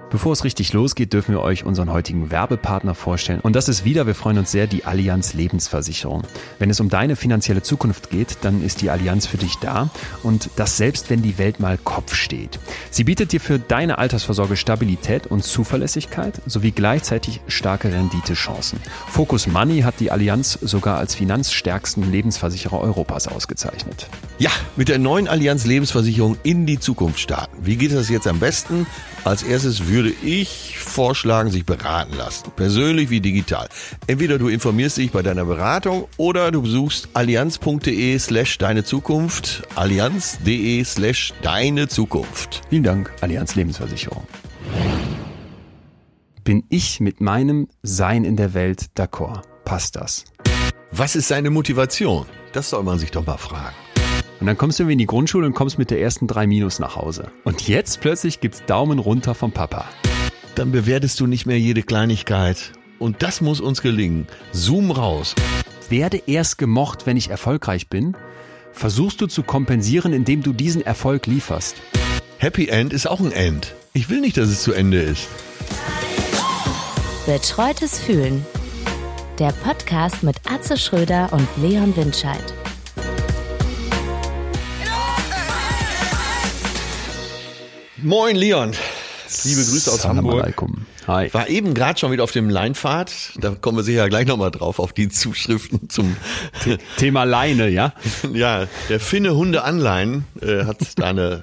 Bevor es richtig losgeht, dürfen wir euch unseren heutigen Werbepartner vorstellen. Und das ist wieder, wir freuen uns sehr, die Allianz Lebensversicherung. Wenn es um deine finanzielle Zukunft geht, dann ist die Allianz für dich da. Und das selbst, wenn die Welt mal Kopf steht. Sie bietet dir für deine Altersvorsorge Stabilität und Zuverlässigkeit sowie gleichzeitig starke Renditechancen. Focus Money hat die Allianz sogar als finanzstärksten Lebensversicherer Europas ausgezeichnet. Ja, mit der neuen Allianz Lebensversicherung in die Zukunft starten. Wie geht das jetzt am besten? Als erstes würde ich vorschlagen, sich beraten lassen. Persönlich wie digital. Entweder du informierst dich bei deiner Beratung oder du besuchst allianz.de/deine Zukunft. Allianz.de/deine Zukunft. Vielen Dank, Allianz Lebensversicherung. Bin ich mit meinem Sein in der Welt d'accord? Passt das? Was ist seine Motivation? Das soll man sich doch mal fragen. Und dann kommst du irgendwie in die Grundschule und kommst mit der ersten 3 Minus nach Hause. Und jetzt plötzlich gibt's Daumen runter vom Papa. Dann bewertest du nicht mehr jede Kleinigkeit. Und das muss uns gelingen. Zoom raus. Werde erst gemocht, wenn ich erfolgreich bin? Versuchst du zu kompensieren, indem du diesen Erfolg lieferst? Happy End ist auch ein End. Ich will nicht, dass es zu Ende ist. Betreutes Fühlen. Der Podcast mit Atze Schröder und Leon Windscheid. Moin Leon, liebe Grüße aus Hamburg. Alaikum. Hi. War eben gerade schon wieder auf dem Leinpfad, da kommen wir sicher gleich nochmal drauf, auf die Zuschriften zum Thema Leine, ja? Ja, der Finne Hunde Anleihen hat da eine,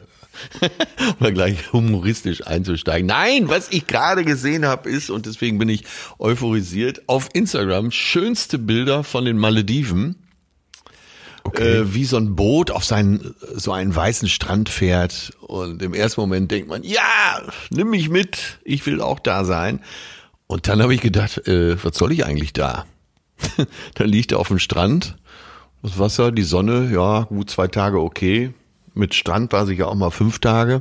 um da gleich humoristisch einzusteigen. Nein, was ich gerade gesehen habe ist, und deswegen bin ich euphorisiert, auf Instagram schönste Bilder von den Malediven. Okay. Wie so ein Boot auf so einen weißen Strand fährt und im ersten Moment denkt man, ja, nimm mich mit, ich will auch da sein. Und dann habe ich gedacht, was soll ich eigentlich da? Dann liegt er auf dem Strand, das Wasser, die Sonne, ja, gut 2 Tage okay. Mit Strand war ich ja auch mal 5 Tage.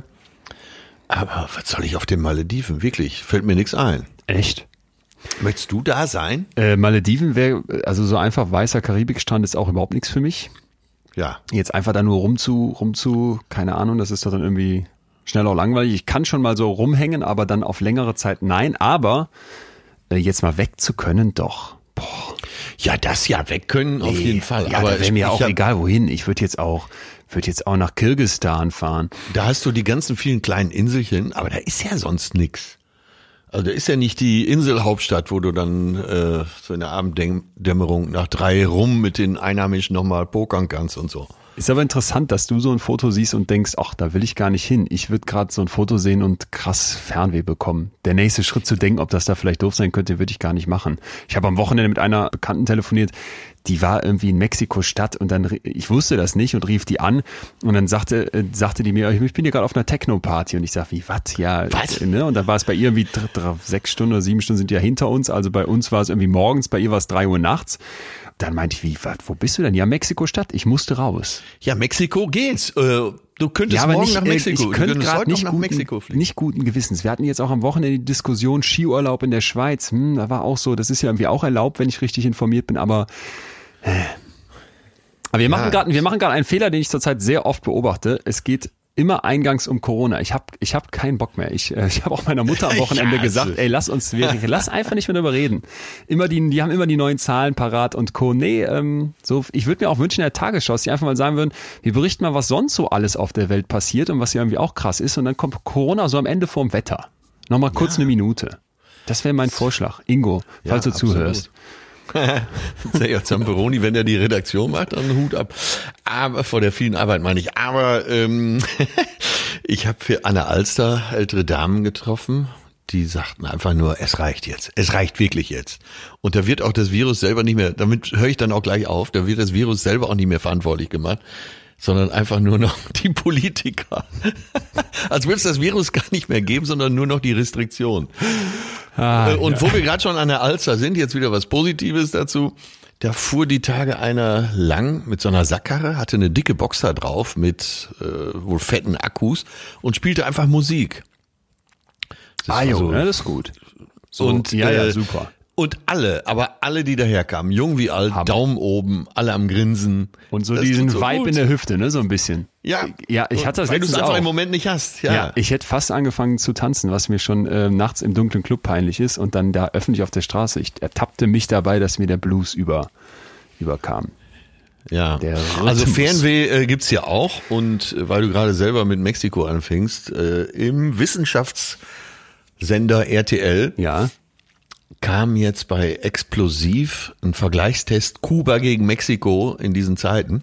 Aber was soll ich auf den Malediven? Wirklich, fällt mir nichts ein. Echt? Möchtest du da sein? Malediven wäre, also so einfach weißer Karibikstrand ist auch überhaupt nichts für mich. Ja. Jetzt einfach da nur rumzu, keine Ahnung, das ist doch dann irgendwie schnell auch langweilig. Ich kann schon mal so rumhängen, aber dann auf längere Zeit nein. Aber jetzt mal weg zu können, doch. Boah. Ja, das ja weg können auf jeden Fall. Ja, aber wäre mir auch egal wohin. Ich würde jetzt auch nach Kirgisistan fahren. Da hast du die ganzen vielen kleinen Inselchen, aber da ist ja sonst nix. Also da ist ja nicht die Inselhauptstadt, wo du dann so in der Abenddämmerung nach 3 rum mit den Einheimischen nochmal pokern kannst und so. Ist aber interessant, dass du so ein Foto siehst und denkst, ach, da will ich gar nicht hin. Ich würde gerade so ein Foto sehen und krass Fernweh bekommen. Der nächste Schritt zu denken, ob das da vielleicht doof sein könnte, würde ich gar nicht machen. Ich habe am Wochenende mit einer Bekannten telefoniert, die war irgendwie in Mexiko-Stadt und dann, ich wusste das nicht und rief die an und dann sagte die mir, ich bin hier gerade auf einer Techno-Party und ich sag, wie, was? Ja, was? Ne? Und dann war es bei ihr irgendwie 6 Stunden oder 7 Stunden sind ja hinter uns, also bei uns war es irgendwie morgens, bei ihr war es 3 Uhr nachts. Dann meinte ich, wie, wo bist du denn? Ja, Mexiko-Stadt, ich musste raus. Ja, Mexiko geht's. Du könntest morgen nicht, nach Mexiko. Ich könnte gerade nicht guten Gewissens. Wir hatten jetzt auch am Wochenende die Diskussion Skiurlaub in der Schweiz. Da war auch so, das ist ja irgendwie auch erlaubt, wenn ich richtig informiert bin, aber wir machen gerade einen Fehler, den ich zurzeit sehr oft beobachte. Es geht immer eingangs um Corona. Ich hab keinen Bock mehr. Ich habe auch meiner Mutter am Wochenende gesagt, ey, lass einfach nicht mehr darüber reden. Die haben immer die neuen Zahlen parat und Co. Nee, ich würde mir auch wünschen in der Tagesschau, dass die einfach mal sagen würden, wir berichten mal, was sonst so alles auf der Welt passiert und was ja irgendwie auch krass ist und dann kommt Corona so am Ende vorm Wetter. Nochmal kurz eine Minute. Das wäre mein Vorschlag. Ingo, falls du zuhörst. Sehr Zamperoni, wenn er die Redaktion macht, dann Hut ab. Aber vor der vielen Arbeit meine ich. Aber ich habe für Anne Alster ältere Damen getroffen, die sagten einfach nur, es reicht jetzt. Es reicht wirklich jetzt. Und da wird auch das Virus selber nicht mehr, damit höre ich dann auch gleich auf, da wird das Virus selber auch nicht mehr verantwortlich gemacht, sondern einfach nur noch die Politiker. Als würde es das Virus gar nicht mehr geben, sondern nur noch die Restriktion. Und wo wir gerade schon an der Alster sind, jetzt wieder was Positives dazu. Da fuhr die Tage einer lang mit so einer Sackkarre, hatte eine dicke Box da drauf mit wohl fetten Akkus und spielte einfach Musik. Das ist gut. So, und ja, super. Und alle, die daherkamen, jung wie alt, Daumen oben, alle am Grinsen. Und so diesen Vibe gut in der Hüfte, ne, so ein bisschen. Ja, ich hatte das weil du es letztens einfach auch. im Moment nicht hast. Ja, Ich hätte fast angefangen zu tanzen, was mir schon nachts im dunklen Club peinlich ist und dann da öffentlich auf der Straße. Ich ertappte mich dabei, dass mir der Blues überkam. Ja, Der also Rhythmus. Fernweh gibt's ja auch und weil du gerade selber mit Mexiko anfängst, im Wissenschaftssender RTL Ja. kam jetzt bei Explosiv ein Vergleichstest Kuba gegen Mexiko in diesen Zeiten.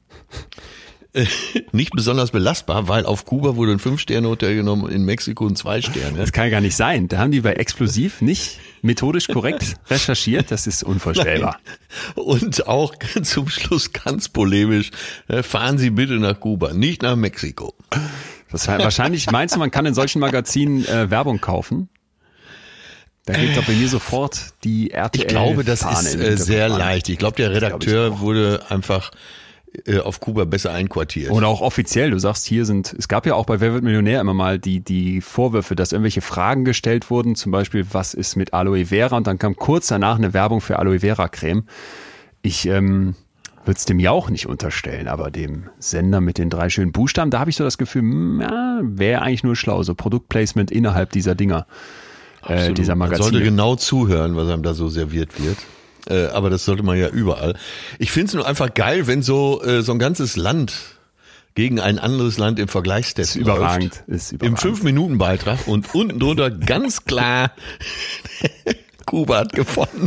Nicht besonders belastbar, weil auf Kuba wurde ein 5-Sterne-Hotel genommen, in Mexiko ein 2-Sterne. Das kann ja gar nicht sein. Da haben die bei Explosiv nicht methodisch korrekt recherchiert. Das ist unvorstellbar. Und auch zum Schluss ganz polemisch, fahren Sie bitte nach Kuba, nicht nach Mexiko. Wahrscheinlich meinst du, man kann in solchen Magazinen Werbung kaufen? Da geht doch bei mir sofort die RTL. Ich glaube, das Fahne ist im Hinterkopf sehr an. leicht. Ich glaube, der Redakteur wurde einfach auf Kuba besser einquartiert. Oder auch offiziell, du sagst, es gab ja auch bei Wer wird Millionär immer mal die Vorwürfe, dass irgendwelche Fragen gestellt wurden, zum Beispiel, was ist mit Aloe Vera? Und dann kam kurz danach eine Werbung für Aloe Vera Creme. Ich würde es dem ja auch nicht unterstellen, aber dem Sender mit den 3 schönen Buchstaben, da habe ich so das Gefühl, wäre eigentlich nur schlau, so Produktplacement innerhalb dieser Dinger, dieser Man Magazine. sollte genau zuhören, was einem da so serviert wird. Aber das sollte man ja überall. Ich finde es nur einfach geil, wenn so ein ganzes Land gegen ein anderes Land im Vergleichstest Ist überragend. Im 5-Minuten-Beitrag und unten drunter ganz klar Kuba hat gewonnen.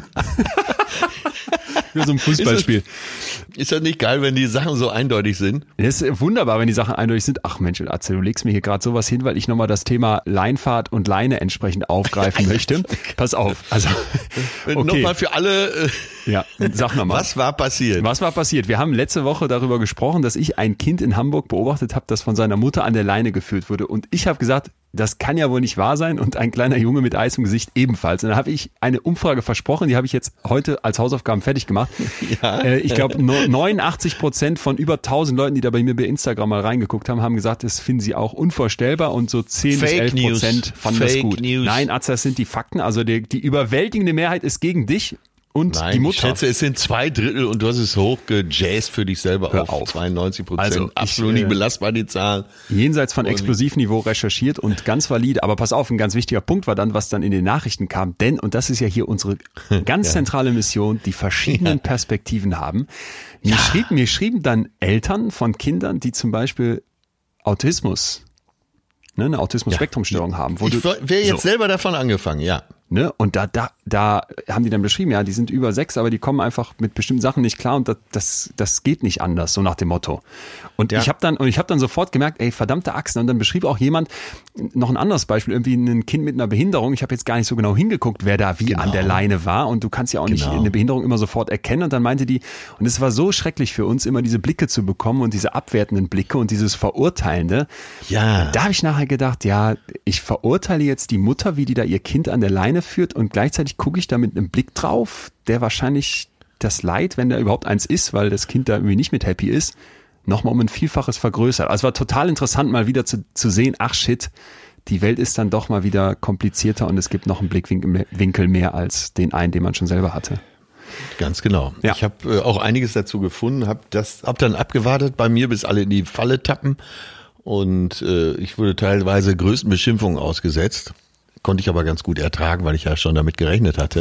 Für so ein Fußballspiel. Ist das nicht geil, wenn die Sachen so eindeutig sind? Es ist wunderbar, wenn die Sachen eindeutig sind. Ach Mensch, Atze, du legst mir hier gerade sowas hin, weil ich nochmal das Thema Leinfahrt und Leine entsprechend aufgreifen möchte. Pass auf. Also, okay. Nochmal für alle, Ja, sag nochmal. was war passiert? Was war passiert? Wir haben letzte Woche darüber gesprochen, dass ich ein Kind in Hamburg beobachtet habe, das von seiner Mutter an der Leine geführt wurde. Und ich habe gesagt, das kann ja wohl nicht wahr sein. Und ein kleiner Junge mit Eis im Gesicht ebenfalls. Und da habe ich eine Umfrage versprochen, die habe ich jetzt heute als Hausaufgaben fertig gemacht. Ja. Ich glaube, 89% von über 1000 Leuten, die da bei mir bei Instagram mal reingeguckt haben, haben gesagt, das finden sie auch unvorstellbar. Und so 10 bis 11% fanden das gut. News. Nein, Atze, das sind die Fakten. Also die überwältigende Mehrheit ist gegen dich. Und Nein, die Mutter. ich schätze, es sind 2/3 und du hast es hochgejazzt für dich selber Hör auf auf. 92%. Also absolut nicht belastbar, die Zahlen. Jenseits von Explosivniveau recherchiert und ganz valide. Aber pass auf, ein ganz wichtiger Punkt war dann, was dann in den Nachrichten kam. Denn, und das ist ja hier unsere ganz zentrale Mission, die verschiedenen Perspektiven haben. Mir schrieben dann Eltern von Kindern, die zum Beispiel Autismus, eine Autismus-Spektrum-Störung haben. Ich wäre jetzt selber davon angefangen, ja. Ne? Und da haben die dann beschrieben, ja, die sind über 6, aber die kommen einfach mit bestimmten Sachen nicht klar und das geht nicht anders, so nach dem Motto. Und ich habe dann sofort gemerkt, ey, verdammte Achsen. Und dann beschrieb auch jemand noch ein anderes Beispiel, irgendwie ein Kind mit einer Behinderung. Ich habe jetzt gar nicht so genau hingeguckt, wer da wie an der Leine war. Und du kannst ja auch nicht eine Behinderung immer sofort erkennen. Und dann meinte die, und es war so schrecklich für uns, immer diese Blicke zu bekommen und diese abwertenden Blicke und dieses Verurteilende. Ja. Da habe ich nachher gedacht, ja, ich verurteile jetzt die Mutter, wie die da ihr Kind an der Leine führt und gleichzeitig gucke ich da mit einem Blick drauf, der wahrscheinlich das Leid, wenn da überhaupt eins ist, weil das Kind da irgendwie nicht mit happy ist, nochmal um ein Vielfaches vergrößert. Also es war total interessant, mal wieder zu sehen, ach shit, die Welt ist dann doch mal wieder komplizierter und es gibt noch einen Blickwinkel mehr als den einen, den man schon selber hatte. Ganz genau. Ja. Ich habe auch einiges dazu gefunden, hab dann abgewartet bei mir, bis alle in die Falle tappen und ich wurde teilweise größten Beschimpfungen ausgesetzt. Konnte ich aber ganz gut ertragen, weil ich ja schon damit gerechnet hatte.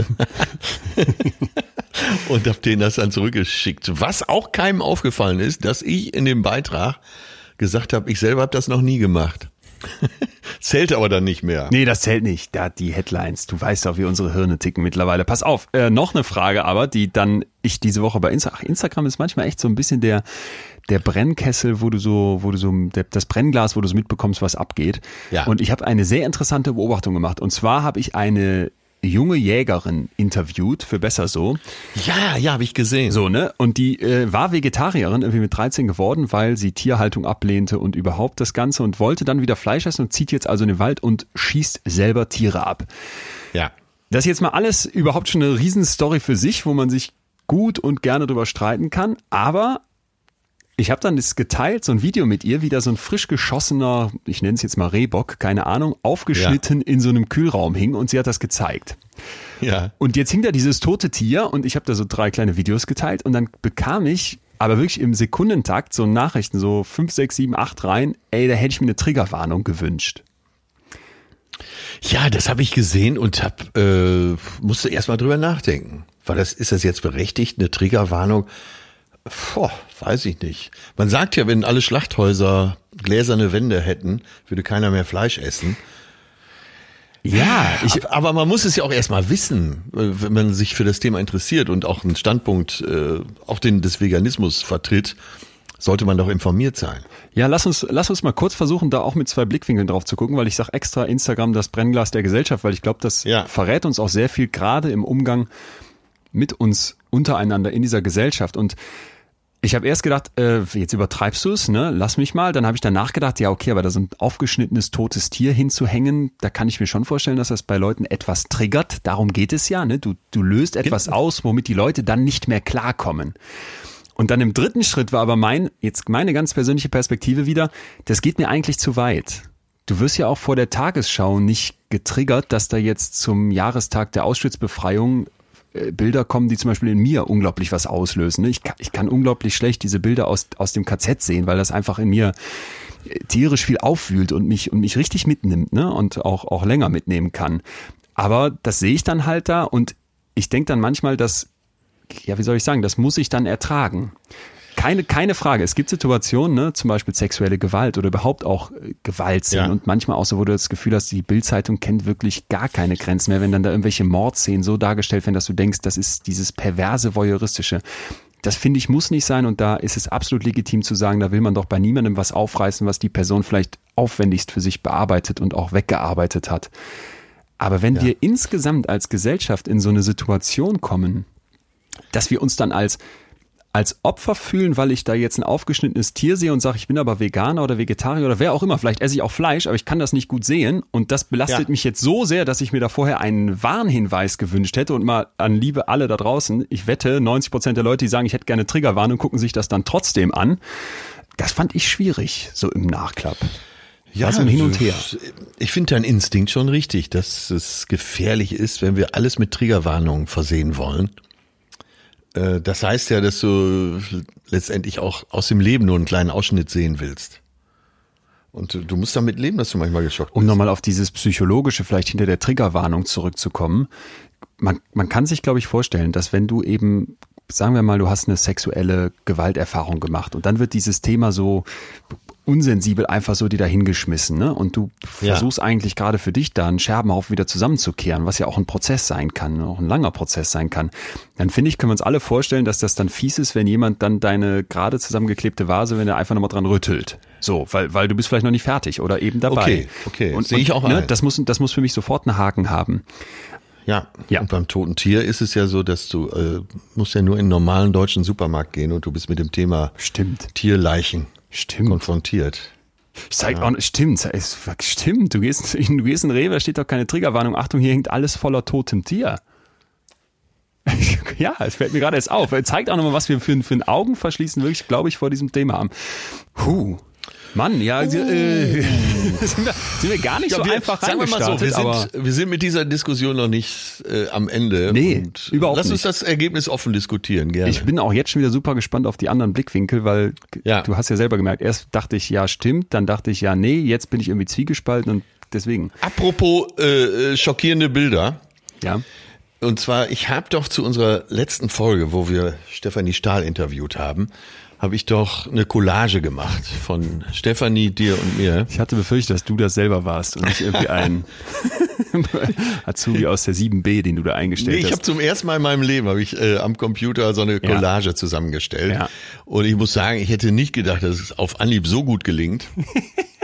Und habe denen das dann zurückgeschickt. Was auch keinem aufgefallen ist, dass ich in dem Beitrag gesagt habe, ich selber habe das noch nie gemacht. Zählt aber dann nicht mehr. Nee, das zählt nicht. Da die Headlines. Du weißt doch, wie unsere Hirne ticken mittlerweile. Pass auf, noch eine Frage aber, die dann ich diese Woche bei Instagram ist manchmal echt so ein bisschen der Brennkessel, das Brennglas, wo du so mitbekommst, was abgeht. Ja. Und ich habe eine sehr interessante Beobachtung gemacht. Und zwar habe ich eine junge Jägerin interviewt für Besser so. Ja, habe ich gesehen. So, ne? Und die war Vegetarierin, irgendwie mit 13 geworden, weil sie Tierhaltung ablehnte und überhaupt das Ganze und wollte dann wieder Fleisch essen und zieht jetzt also in den Wald und schießt selber Tiere ab. Ja. Das ist jetzt mal alles überhaupt schon eine Riesenstory für sich, wo man sich gut und gerne drüber streiten kann, aber ich habe dann das geteilt, so ein Video mit ihr, wie da so ein frisch geschossener, ich nenne es jetzt mal Rehbock, keine Ahnung, aufgeschnitten in so einem Kühlraum hing und sie hat das gezeigt. Ja. Und jetzt hing da dieses tote Tier und ich habe da so 3 kleine Videos geteilt und dann bekam ich aber wirklich im Sekundentakt so Nachrichten, so 5, 6, 7, 8 rein, ey, da hätte ich mir eine Triggerwarnung gewünscht. Ja, das habe ich gesehen und musste erst mal drüber nachdenken. Ist das jetzt berechtigt, eine Triggerwarnung? Weiß ich nicht. Man sagt ja, wenn alle Schlachthäuser gläserne Wände hätten, würde keiner mehr Fleisch essen. Ja, aber man muss es ja auch erstmal wissen, wenn man sich für das Thema interessiert und auch einen Standpunkt, auch den des Veganismus vertritt, sollte man doch informiert sein. Ja, lass uns mal kurz versuchen, da auch mit 2 Blickwinkeln drauf zu gucken, weil ich sage extra Instagram das Brennglas der Gesellschaft, weil ich glaube, das verrät uns auch sehr viel, gerade im Umgang mit uns untereinander in dieser Gesellschaft. Und ich habe erst gedacht, jetzt übertreibst du es, ne? Lass mich mal. Dann habe ich danach gedacht, ja okay, aber da so ein aufgeschnittenes totes Tier hinzuhängen, da kann ich mir schon vorstellen, dass das bei Leuten etwas triggert. Darum geht es ja, ne? Du löst etwas aus, womit die Leute dann nicht mehr klarkommen. Und dann im 3. Schritt war aber meine ganz persönliche Perspektive wieder, das geht mir eigentlich zu weit. Du wirst ja auch vor der Tagesschau nicht getriggert, dass da jetzt zum Jahrestag der Auschwitz-Befreiung Bilder kommen, die zum Beispiel in mir unglaublich was auslösen. Ich kann unglaublich schlecht diese Bilder aus dem KZ sehen, weil das einfach in mir tierisch viel aufwühlt und mich richtig mitnimmt, ne? Und auch länger mitnehmen kann. Aber das sehe ich dann halt da und ich denke dann manchmal, dass, ja, wie soll ich sagen, das muss ich dann ertragen. Keine Frage. Es gibt Situationen, ne, zum Beispiel sexuelle Gewalt oder überhaupt auch Gewaltszenen und manchmal auch so, wo du das Gefühl hast, die Bild-Zeitung kennt wirklich gar keine Grenzen mehr, wenn dann da irgendwelche Mordszenen so dargestellt werden, dass du denkst, das ist dieses perverse, voyeuristische. Das finde ich muss nicht sein und da ist es absolut legitim zu sagen, da will man doch bei niemandem was aufreißen, was die Person vielleicht aufwendigst für sich bearbeitet und auch weggearbeitet hat. Aber wenn wir insgesamt als Gesellschaft in so eine Situation kommen, dass wir uns dann als Opfer fühlen, weil ich da jetzt ein aufgeschnittenes Tier sehe und sage, ich bin aber Veganer oder Vegetarier oder wer auch immer, vielleicht esse ich auch Fleisch, aber ich kann das nicht gut sehen und das belastet mich jetzt so sehr, dass ich mir da vorher einen Warnhinweis gewünscht hätte und mal an Liebe alle da draußen, ich wette, 90% der Leute, die sagen, ich hätte gerne Triggerwarnung, gucken sich das dann trotzdem an. Das fand ich schwierig, so im Nachklapp. Ja, so ein Hin und Her. Ich finde dein Instinkt schon richtig, dass es gefährlich ist, wenn wir alles mit Triggerwarnungen versehen wollen. Das heißt ja, dass du letztendlich auch aus dem Leben nur einen kleinen Ausschnitt sehen willst. Und du musst damit leben, dass du manchmal geschockt bist. Um nochmal auf dieses Psychologische vielleicht hinter der Triggerwarnung zurückzukommen. Man kann sich, glaube ich, vorstellen, dass wenn du eben, sagen wir mal, du hast eine sexuelle Gewalterfahrung gemacht und dann wird dieses Thema so unsensibel einfach so dir dahingeschmissen, ne? Und du versuchst eigentlich gerade für dich da einen Scherbenhaufen wieder zusammenzukehren, was ja auch ein Prozess sein kann, auch ein langer Prozess sein kann. Dann finde ich, können wir uns alle vorstellen, dass das dann fies ist, wenn jemand dann deine gerade zusammengeklebte Vase, wenn er einfach nochmal dran rüttelt. So, weil du bist vielleicht noch nicht fertig oder eben dabei. Okay, und sehe ich auch ne, ein. das muss für mich sofort einen Haken haben. Ja, und beim toten Tier ist es ja so, dass du musst ja nur in einen normalen deutschen Supermarkt gehen und du bist mit dem Thema Tierleichen konfrontiert. Stimmt, du gehst in Rewe, da steht doch keine Triggerwarnung, Achtung, hier hängt alles voller totem Tier. Ja, es fällt mir gerade erst auf. Zeigt auch nochmal, was wir für ein Augenverschließen wirklich, glaube ich, vor diesem Thema haben. Mann, ja, sind wir gar nicht so einfach reingestartet. Wir sind mit dieser Diskussion noch nicht am Ende. Nee, überhaupt nicht. Lass uns das Ergebnis offen diskutieren, gerne. Ich bin auch jetzt schon wieder super gespannt auf die anderen Blickwinkel, weil du hast ja selber gemerkt, erst dachte ich, ja, stimmt, dann dachte ich, ja, nee, jetzt bin ich irgendwie zwiegespalten und deswegen. Apropos schockierende Bilder. Ja. Und zwar, ich habe doch zu unserer letzten Folge, wo wir Stefanie Stahl interviewt haben, habe ich doch eine Collage gemacht von Stefanie, dir und mir. Ich hatte befürchtet, dass du das selber warst und nicht irgendwie ein Azubi aus der 7b, den du da eingestellt hast. Ich habe zum ersten Mal in meinem Leben am Computer so eine Collage zusammengestellt. Ja. Und ich muss sagen, ich hätte nicht gedacht, dass es auf Anhieb so gut gelingt.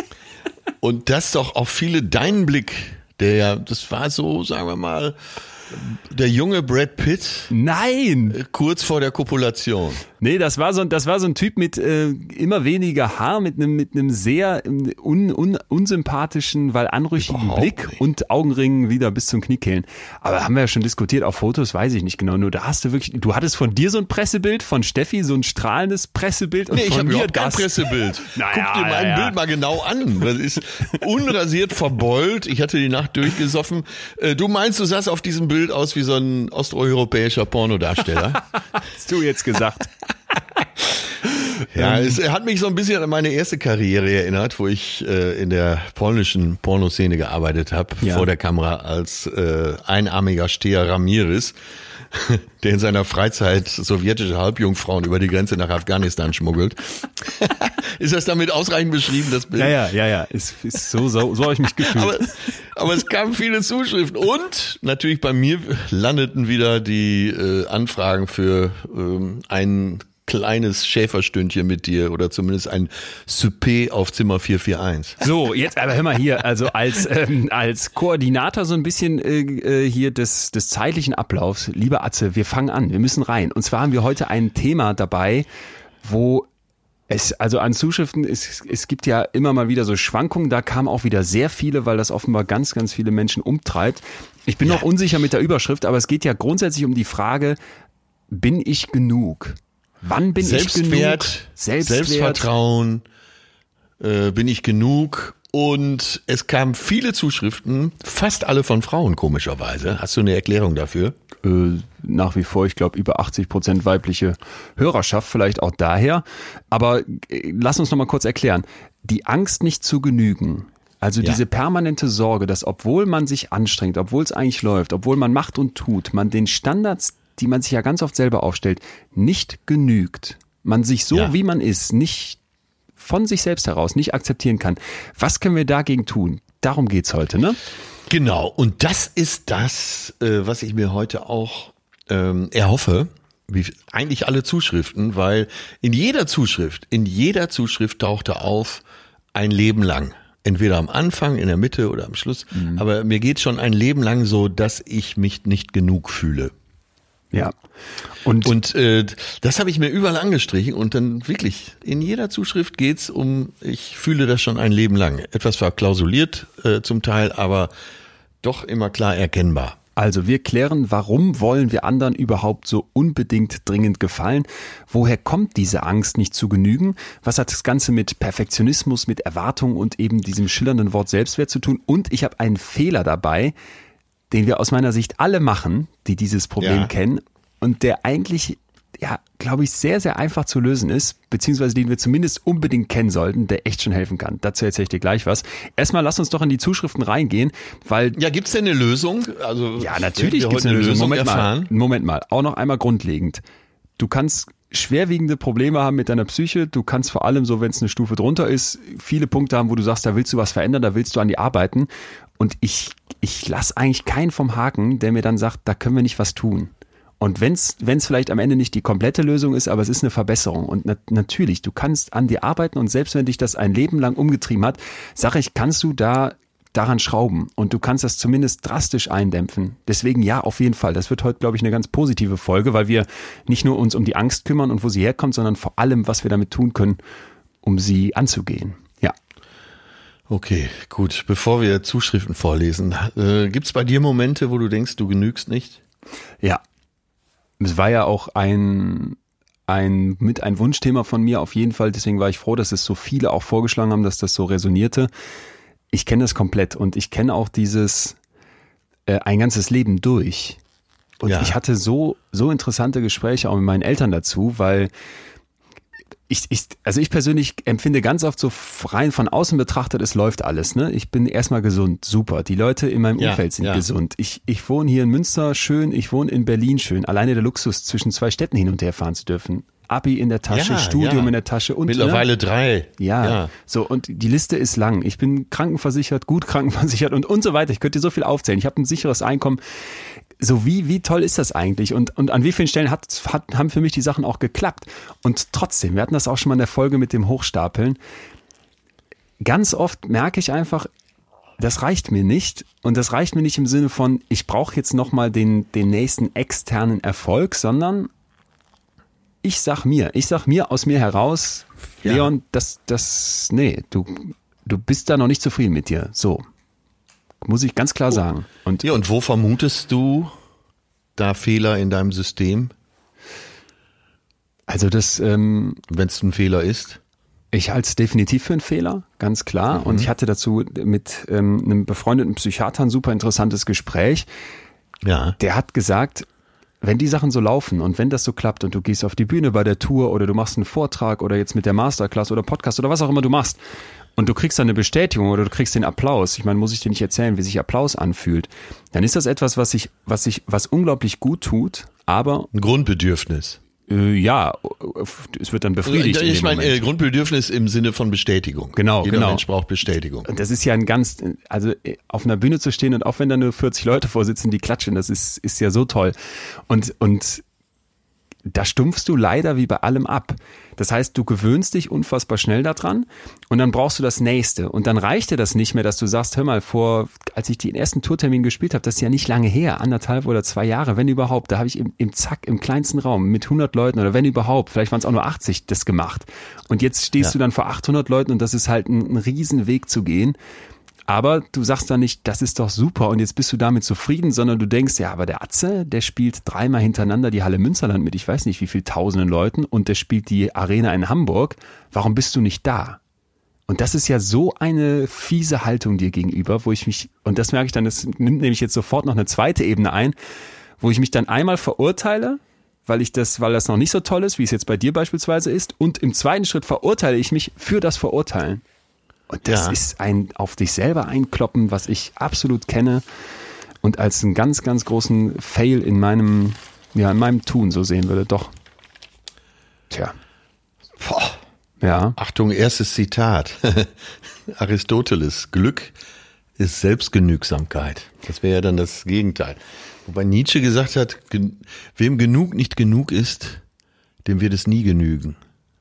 Und das doch auch viele deinen Blick, das war so, sagen wir mal, Der junge Brad Pitt? Nein! Kurz vor der Kopulation. Nee, das war so ein Typ mit immer weniger Haar, mit einem sehr unsympathischen, weil anrüchigen Blick und Augenringen wieder bis zum Kniekehlen. Aber haben wir ja schon diskutiert, auf Fotos weiß ich nicht genau. Nur da hast du hattest von dir so ein Pressebild, von Steffi so ein strahlendes Pressebild. Und nee, ich habe überhaupt kein Pressebild. Guck dir mein Bild mal genau an. Das ist unrasiert verbeult. Ich hatte die Nacht durchgesoffen. Du meinst, du sahst auf diesem Bild aus wie so ein osteuropäischer Pornodarsteller? Hast du jetzt gesagt. Ja, es hat mich so ein bisschen an meine erste Karriere erinnert, wo ich in der polnischen Pornoszene gearbeitet habe, vor der Kamera als einarmiger Steher Ramirez, der in seiner Freizeit sowjetische Halbjungfrauen über die Grenze nach Afghanistan schmuggelt. Ist das damit ausreichend beschrieben, das Bild? Ja. Ist so habe ich mich gefühlt. Aber es kamen viele Zuschriften und natürlich bei mir landeten wieder die Anfragen für ein kleines Schäferstündchen mit dir oder zumindest ein Souper auf Zimmer 441. So, jetzt aber hör mal hier, also als Koordinator so ein bisschen hier des zeitlichen Ablaufs, lieber Atze, wir fangen an, wir müssen rein. Und zwar haben wir heute ein Thema dabei, wo also an Zuschriften, es gibt ja immer mal wieder so Schwankungen, da kamen auch wieder sehr viele, weil das offenbar ganz, ganz viele Menschen umtreibt. Ich bin noch unsicher mit der Überschrift, aber es geht ja grundsätzlich um die Frage, bin ich genug? Wann bin ich genug? Selbstvertrauen, bin ich genug? Und es kamen viele Zuschriften, fast alle von Frauen komischerweise. Hast du eine Erklärung dafür? Nach wie vor, ich glaube, über 80% weibliche Hörerschaft, vielleicht auch daher. Aber lass uns noch mal kurz erklären. Die Angst, nicht zu genügen, also diese permanente Sorge, dass obwohl man sich anstrengt, obwohl es eigentlich läuft, obwohl man macht und tut, man den Standards, die man sich ja ganz oft selber aufstellt, nicht genügt. Man sich so, wie man ist, nicht von sich selbst heraus nicht akzeptieren kann. Was können wir dagegen tun? Darum geht's heute, ne? Genau. Und das ist das, was ich mir heute auch erhoffe, wie eigentlich alle Zuschriften, weil in jeder Zuschrift tauchte auf ein Leben lang. Entweder am Anfang, in der Mitte oder am Schluss. Aber mir geht schon ein Leben lang so, dass ich mich nicht genug fühle. Ja. Und das habe ich mir überall angestrichen und dann wirklich in jeder Zuschrift geht's um, ich fühle das schon ein Leben lang. Etwas verklausuliert zum Teil, aber doch immer klar erkennbar. Also wir klären, warum wollen wir anderen überhaupt so unbedingt dringend gefallen? Woher kommt diese Angst, nicht zu genügen? Was hat das Ganze mit Perfektionismus, mit Erwartung und eben diesem schillernden Wort Selbstwert zu tun? Und ich habe einen Fehler dabei, den wir aus meiner Sicht alle machen, die dieses Problem kennen und der eigentlich, glaube ich, sehr, sehr einfach zu lösen ist, beziehungsweise den wir zumindest unbedingt kennen sollten, der echt schon helfen kann. Dazu erzähle ich dir gleich was. Erstmal lass uns doch in die Zuschriften reingehen, weil... Ja, gibt's denn eine Lösung? Also, ja, natürlich gibt's eine Lösung. Moment mal, auch noch einmal grundlegend. Du kannst schwerwiegende Probleme haben mit deiner Psyche. Du kannst vor allem so, wenn es eine Stufe drunter ist, viele Punkte haben, wo du sagst, da willst du was verändern, da willst du an die arbeiten. Und ich lasse eigentlich keinen vom Haken, der mir dann sagt, da können wir nicht was tun. Und wenn's vielleicht am Ende nicht die komplette Lösung ist, aber es ist eine Verbesserung. Und natürlich, du kannst an dir arbeiten und selbst wenn dich das ein Leben lang umgetrieben hat, sage ich, kannst du daran schrauben und du kannst das zumindest drastisch eindämpfen. Deswegen ja, auf jeden Fall. Das wird heute, glaube ich, eine ganz positive Folge, weil wir nicht nur uns um die Angst kümmern und wo sie herkommt, sondern vor allem, was wir damit tun können, um sie anzugehen. Ja. Okay, gut. Bevor wir Zuschriften vorlesen, gibt's bei dir Momente, wo du denkst, du genügst nicht? Ja. Es war ja auch ein Wunschthema von mir auf jeden Fall. Deswegen war ich froh, dass es so viele auch vorgeschlagen haben, dass das so resonierte. Ich kenne das komplett und ich kenne auch dieses ein ganzes Leben durch. Und ich hatte so interessante Gespräche auch mit meinen Eltern dazu, weil ich persönlich empfinde ganz oft so rein von außen betrachtet, es läuft alles, ne? Ich bin erstmal gesund, super. Die Leute in meinem Umfeld sind gesund. Ich wohne hier in Münster schön, ich wohne in Berlin schön. Alleine der Luxus, zwischen 2 Städten hin und her fahren zu dürfen. Abi in der Tasche, Studium in der Tasche und mittlerweile 3. Ja. So, und die Liste ist lang. Ich bin krankenversichert, gut krankenversichert und so weiter. Ich könnte dir so viel aufzählen. Ich habe ein sicheres Einkommen. So wie toll ist das eigentlich? Und an wie vielen Stellen haben für mich die Sachen auch geklappt? Und trotzdem, wir hatten das auch schon mal in der Folge mit dem Hochstapeln. Ganz oft merke ich einfach, das reicht mir nicht. Und das reicht mir nicht im Sinne von, ich brauche jetzt nochmal den nächsten externen Erfolg, sondern ich sag mir aus mir heraus, Leon, du bist da noch nicht zufrieden mit dir. So. Muss ich ganz klar sagen. Und wo vermutest du da Fehler in deinem System? Also wenn es ein Fehler ist? Ich halte es definitiv für einen Fehler, ganz klar. Und ich hatte dazu mit einem befreundeten Psychiater ein super interessantes Gespräch. Ja. Der hat gesagt, wenn die Sachen so laufen und wenn das so klappt und du gehst auf die Bühne bei der Tour oder du machst einen Vortrag oder jetzt mit der Masterclass oder Podcast oder was auch immer du machst und du kriegst dann eine Bestätigung oder du kriegst den Applaus, ich meine, muss ich dir nicht erzählen, wie sich Applaus anfühlt, dann ist das etwas, was unglaublich gut tut, aber... Ein Grundbedürfnis. Ja, es wird dann befriedigt. Ich meine, Grundbedürfnis im Sinne von Bestätigung. Genau, Jeder Mensch braucht Bestätigung. Und das ist ja also auf einer Bühne zu stehen und auch wenn da nur 40 Leute vorsitzen, die klatschen, das ist ja so toll. Und da stumpfst du leider wie bei allem ab. Das heißt, du gewöhnst dich unfassbar schnell daran und dann brauchst du das Nächste. Und dann reicht dir das nicht mehr, dass du sagst, hör mal, als ich den ersten Tourtermin gespielt habe, das ist ja nicht lange her, 1,5 oder 2 Jahre, wenn überhaupt, da habe ich im kleinsten Raum mit 100 Leuten oder wenn überhaupt, vielleicht waren es auch nur 80, das gemacht. Und jetzt stehst du dann vor 800 Leuten und das ist halt ein Riesenweg zu gehen. Aber du sagst dann nicht, das ist doch super und jetzt bist du damit zufrieden, sondern du denkst, ja, aber der Atze, der spielt 3-mal hintereinander die Halle Münsterland mit, ich weiß nicht wie viel tausenden Leuten und der spielt die Arena in Hamburg. Warum bist du nicht da? Und das ist ja so eine fiese Haltung dir gegenüber, wo ich mich, und das merke ich dann, das nimmt nämlich jetzt sofort noch eine zweite Ebene ein, wo ich mich dann einmal verurteile, weil das noch nicht so toll ist, wie es jetzt bei dir beispielsweise ist, und im zweiten Schritt verurteile ich mich für das Verurteilen. Und das ist ein auf dich selber einkloppen, was ich absolut kenne und als einen ganz, ganz großen Fail in meinem Tun so sehen würde. Doch. Tja. Boah. Ja. Achtung, erstes Zitat. Aristoteles. Glück ist Selbstgenügsamkeit. Das wäre ja dann das Gegenteil. Wobei Nietzsche gesagt hat, wem genug nicht genug ist, dem wird es nie genügen.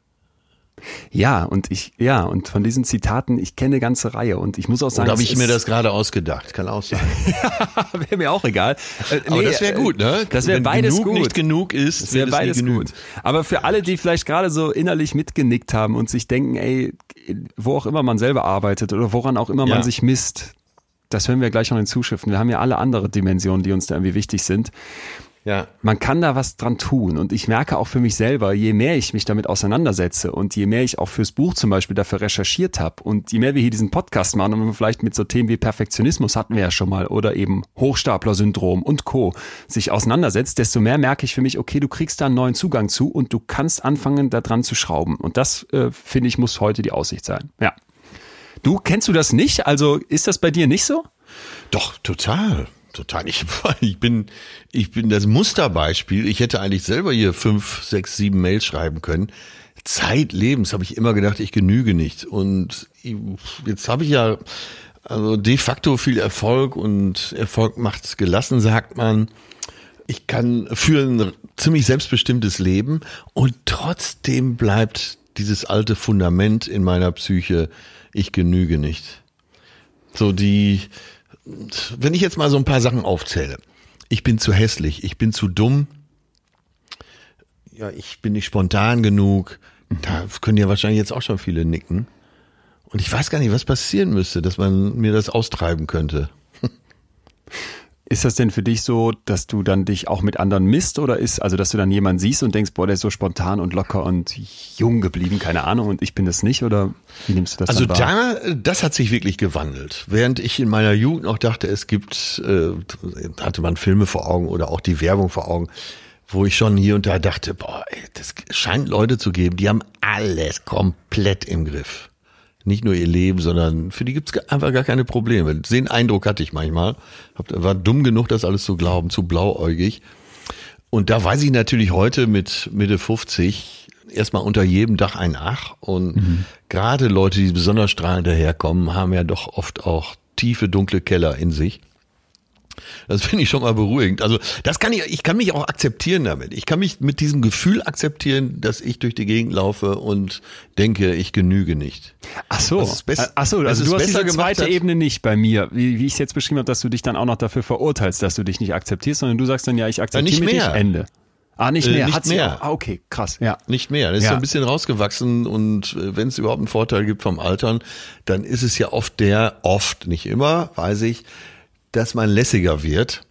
Ja, und von diesen Zitaten, ich kenne eine ganze Reihe und ich muss auch sagen, oder habe ich mir das gerade ausgedacht? Kann auch sein. Wäre mir auch egal. Aber das wäre gut, ne? Das wäre beides genug gut. Nicht genug ist, das wäre beides gut. Aber für alle, die vielleicht gerade so innerlich mitgenickt haben und sich denken, ey, wo auch immer man selber arbeitet oder woran auch immer man sich misst, das hören wir gleich noch in den Zuschriften. Wir haben ja alle andere Dimensionen, die uns da irgendwie wichtig sind. Ja. Man kann da was dran tun und ich merke auch für mich selber, je mehr ich mich damit auseinandersetze und je mehr ich auch fürs Buch zum Beispiel dafür recherchiert habe und je mehr wir hier diesen Podcast machen und vielleicht mit so Themen wie Perfektionismus hatten wir ja schon mal oder eben Hochstapler-Syndrom und Co. sich auseinandersetzt, desto mehr merke ich für mich, okay, du kriegst da einen neuen Zugang zu und du kannst anfangen, da dran zu schrauben und das, finde ich, muss heute die Aussicht sein. Ja. Kennst du das nicht? Also ist das bei dir nicht so? Doch, total. Total. Ich bin das Musterbeispiel. Ich hätte eigentlich selber hier 5, 6, 7 Mails schreiben können. Zeitlebens habe ich immer gedacht, ich genüge nicht. Und jetzt habe ich ja also de facto viel Erfolg und Erfolg macht gelassen, sagt man. Ich kann führen ein ziemlich selbstbestimmtes Leben und trotzdem bleibt dieses alte Fundament in meiner Psyche, ich genüge nicht. Wenn ich jetzt mal so ein paar Sachen aufzähle. Ich bin zu hässlich, ich bin zu dumm, ja, ich bin nicht spontan genug. Da können ja wahrscheinlich jetzt auch schon viele nicken. Und ich weiß gar nicht, was passieren müsste, dass man mir das austreiben könnte. Ist das denn für dich so, dass du dann dich auch mit anderen misst oder dass du dann jemanden siehst und denkst, boah, der ist so spontan und locker und jung geblieben, keine Ahnung, und ich bin das nicht, oder wie nimmst du das dann wahr? Das hat sich wirklich gewandelt. Während ich in meiner Jugend noch dachte, es gibt, hatte man Filme vor Augen oder auch die Werbung vor Augen, wo ich schon hier und da dachte, boah, das scheint Leute zu geben, die haben alles komplett im Griff. Nicht nur ihr Leben, sondern für die gibt's einfach gar keine Probleme. Den Eindruck hatte ich manchmal. War dumm genug, das alles zu glauben, zu blauäugig. Und da weiß ich natürlich heute mit Mitte 50 erstmal unter jedem Dach ein Ach. Und gerade Leute, die besonders strahlend daherkommen, haben ja doch oft auch tiefe, dunkle Keller in sich. Das finde ich schon mal beruhigend. Also ich kann mich auch akzeptieren damit. Ich kann mich mit diesem Gefühl akzeptieren, dass ich durch die Gegend laufe und denke, ich genüge nicht. Ach so, also du hast diese zweite Ebene nicht bei mir, wie ich es jetzt beschrieben habe, dass du dich dann auch noch dafür verurteilst, dass du dich nicht akzeptierst, sondern du sagst dann, ja, ich akzeptiere dich, Ende. Nicht mehr. Nicht mehr. Okay, krass, ja. Nicht mehr. Das ist so ein bisschen rausgewachsen und wenn es überhaupt einen Vorteil gibt vom Altern, dann ist es ja oft, nicht immer, weiß ich, dass man lässiger wird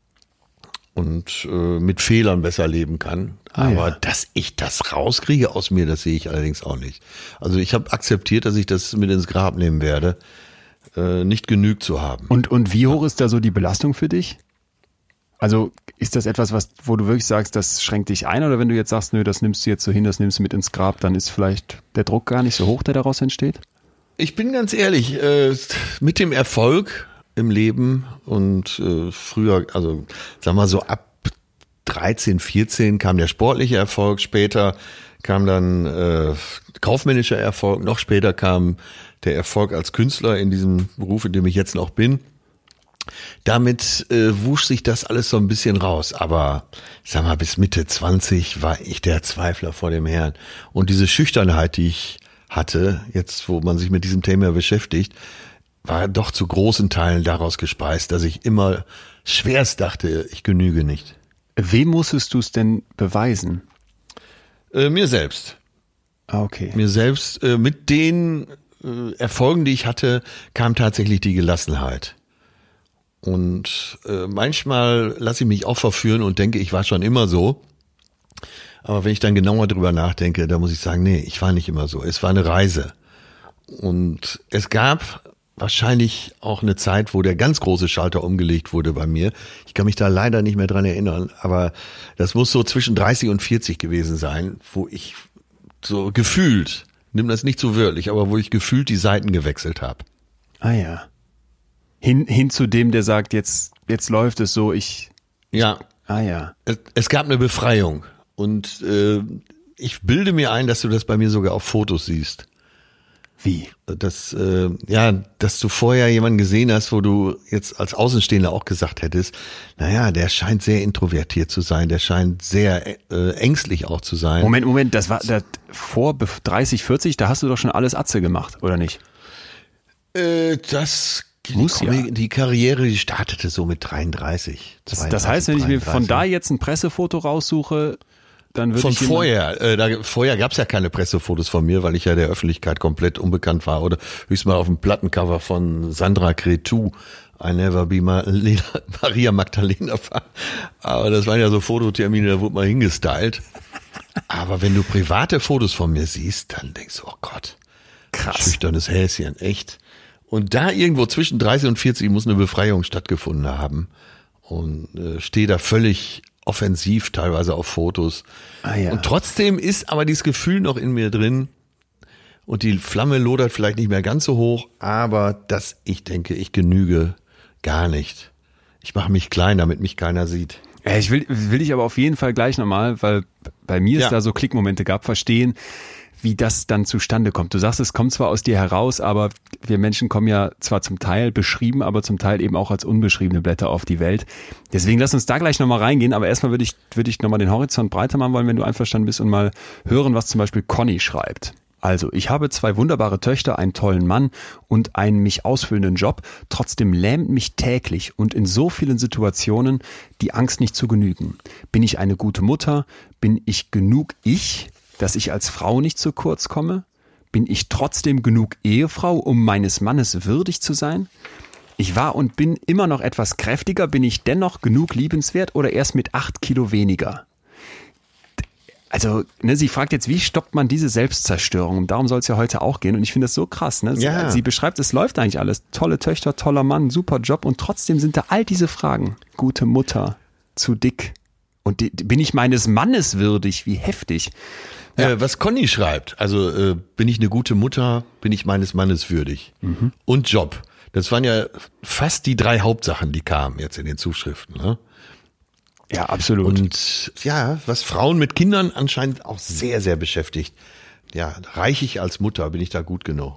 und mit Fehlern besser leben kann. Aber dass ich das rauskriege aus mir, das sehe ich allerdings auch nicht. Also ich habe akzeptiert, dass ich das mit ins Grab nehmen werde, nicht genügt zu haben. Und wie hoch ist da so die Belastung für dich? Also ist das etwas, wo du wirklich sagst, das schränkt dich ein? Oder wenn du jetzt sagst, nö, das nimmst du jetzt so hin, das nimmst du mit ins Grab, dann ist vielleicht der Druck gar nicht so hoch, der daraus entsteht? Ich bin ganz ehrlich, mit dem Erfolg im Leben und früher, also sag mal so ab 13, 14 kam der sportliche Erfolg, später kam dann kaufmännischer Erfolg, noch später kam der Erfolg als Künstler in diesem Beruf, in dem ich jetzt noch bin. Damit wusch sich das alles so ein bisschen raus, aber sag mal, bis Mitte 20 war ich der Zweifler vor dem Herrn. Und diese Schüchternheit, die ich hatte, jetzt wo man sich mit diesem Thema beschäftigt, war doch zu großen Teilen daraus gespeist, dass ich immer schwerst dachte, ich genüge nicht. Wem musstest du es denn beweisen? Mir selbst. Okay. Mir selbst. Mit den Erfolgen, die ich hatte, kam tatsächlich die Gelassenheit. Und manchmal lasse ich mich auch verführen und denke, ich war schon immer so. Aber wenn ich dann genauer drüber nachdenke, da muss ich sagen, nee, ich war nicht immer so. Es war eine Reise. Und es gab wahrscheinlich auch eine Zeit, wo der ganz große Schalter umgelegt wurde bei mir. Ich kann mich da leider nicht mehr dran erinnern, aber das muss so zwischen 30 und 40 gewesen sein, wo ich so gefühlt, nimm das nicht so wörtlich, aber wo ich gefühlt die Seiten gewechselt habe. Ah ja. Hin zu dem, der sagt, jetzt läuft es so, Ja. Ah ja. Es gab eine Befreiung und ich bilde mir ein, dass du das bei mir sogar auf Fotos siehst. Wie? Dass du vorher jemanden gesehen hast, wo du jetzt als Außenstehender auch gesagt hättest, naja, der scheint sehr introvertiert zu sein, der scheint sehr ängstlich auch zu sein. Moment, das war vor 30, 40, da hast du doch schon alles Atze gemacht, oder nicht? Die Karriere, die startete so mit 33. 32, das heißt, wenn ich mir 33. von da jetzt ein Pressefoto raussuche, dann würde ich... Von vorher. Vorher gab's ja keine Pressefotos von mir, weil ich ja der Öffentlichkeit komplett unbekannt war. Oder höchstens mal auf dem Plattencover von Sandra Cretu, I Never Be Maria Magdalena war. Aber das waren ja so Fototermine, da wurde mal hingestylt. Aber wenn du private Fotos von mir siehst, dann denkst du, oh Gott, krass. Schüchternes Häschen, echt. Und da irgendwo zwischen 30 und 40 muss eine Befreiung stattgefunden haben. Und stehe da völlig offensiv teilweise auf Fotos. Ah, ja. Und trotzdem ist aber dieses Gefühl noch in mir drin. Und die Flamme lodert vielleicht nicht mehr ganz so hoch, aber dass ich denke, ich genüge gar nicht. Ich mache mich klein, damit mich keiner sieht. Ich will dich aber auf jeden Fall gleich nochmal, weil bei mir es da so Klickmomente gab, verstehen, wie das dann zustande kommt. Du sagst, es kommt zwar aus dir heraus, aber wir Menschen kommen ja zwar zum Teil beschrieben, aber zum Teil eben auch als unbeschriebene Blätter auf die Welt. Deswegen lass uns da gleich nochmal reingehen, aber erstmal würde ich nochmal den Horizont breiter machen wollen, wenn du einverstanden bist und mal hören, was zum Beispiel Conny schreibt. Also, ich habe 2 wunderbare Töchter, einen tollen Mann und einen mich ausfüllenden Job. Trotzdem lähmt mich täglich und in so vielen Situationen die Angst, nicht zu genügen. Bin ich eine gute Mutter? Bin ich genug ich, dass ich als Frau nicht zu kurz komme? Bin ich trotzdem genug Ehefrau, um meines Mannes würdig zu sein? Ich war und bin immer noch etwas kräftiger. Bin ich dennoch genug liebenswert oder erst mit 8 Kilo weniger? Also, sie fragt jetzt, wie stoppt man diese Selbstzerstörung? Und darum soll es ja heute auch gehen. Und ich finde das so krass. Sie beschreibt, es läuft eigentlich alles. Tolle Töchter, toller Mann, super Job. Und trotzdem sind da all diese Fragen. Gute Mutter, zu dick. Und bin ich meines Mannes würdig? Wie heftig. Ja. Was Conny schreibt, also bin ich eine gute Mutter, bin ich meines Mannes würdig. Mhm. Und Job. Das waren ja fast die 3 Hauptsachen, die kamen jetzt in den Zuschriften, ne? Ja, absolut. Und ja, was Frauen mit Kindern anscheinend auch sehr, sehr beschäftigt. Ja, reich ich als Mutter, bin ich da gut genug?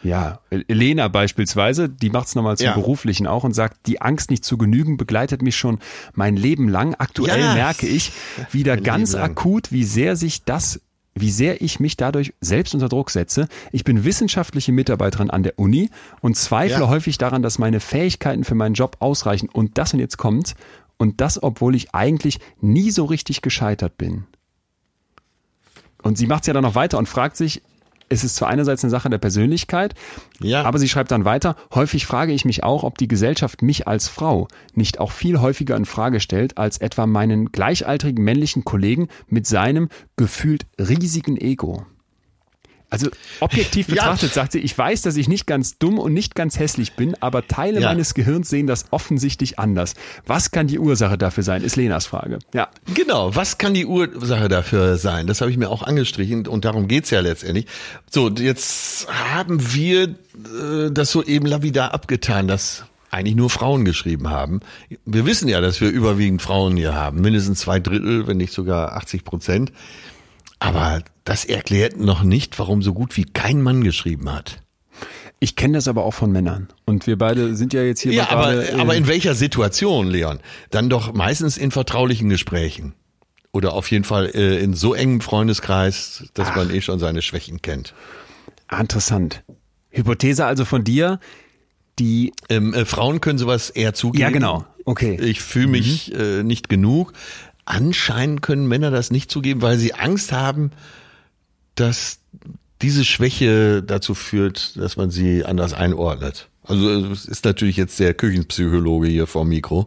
Ja, Lena beispielsweise, die macht es nochmal zum Beruflichen auch und sagt, die Angst nicht zu genügen begleitet mich schon mein Leben lang. Aktuell merke ich wieder ganz akut, wie sehr ich mich dadurch selbst unter Druck setze. Ich bin wissenschaftliche Mitarbeiterin an der Uni und zweifle häufig daran, dass meine Fähigkeiten für meinen Job ausreichen. Und jetzt kommt, und das, obwohl ich eigentlich nie so richtig gescheitert bin. Und sie macht es ja dann noch weiter und fragt sich, es ist zwar einerseits eine Sache der Persönlichkeit, aber sie schreibt dann weiter, häufig frage ich mich auch, ob die Gesellschaft mich als Frau nicht auch viel häufiger in Frage stellt, als etwa meinen gleichaltrigen männlichen Kollegen mit seinem gefühlt riesigen Ego. Also objektiv betrachtet sagt sie, ich weiß, dass ich nicht ganz dumm und nicht ganz hässlich bin, aber Teile meines Gehirns sehen das offensichtlich anders. Was kann die Ursache dafür sein, ist Lenas Frage. Ja. Genau, was kann die Ursache dafür sein? Das habe ich mir auch angestrichen und darum geht's ja letztendlich. So, jetzt haben wir das so eben lapidar abgetan, dass eigentlich nur Frauen geschrieben haben. Wir wissen ja, dass wir überwiegend Frauen hier haben, mindestens 2/3, wenn nicht sogar 80%. Aber das erklärt noch nicht, warum so gut wie kein Mann geschrieben hat. Ich kenne das aber auch von Männern. Und wir beide sind ja jetzt hier gerade. Aber in welcher Situation, Leon? Dann doch meistens in vertraulichen Gesprächen. Oder auf jeden Fall in so engem Freundeskreis, dass man schon seine Schwächen kennt. Interessant. Hypothese also von dir, die... Frauen können sowas eher zugeben. Ja, genau. Okay. Ich fühle mich nicht genug. Anscheinend können Männer das nicht zugeben, weil sie Angst haben, dass diese Schwäche dazu führt, dass man sie anders einordnet. Also es ist natürlich jetzt der Küchenpsychologe hier vor dem Mikro.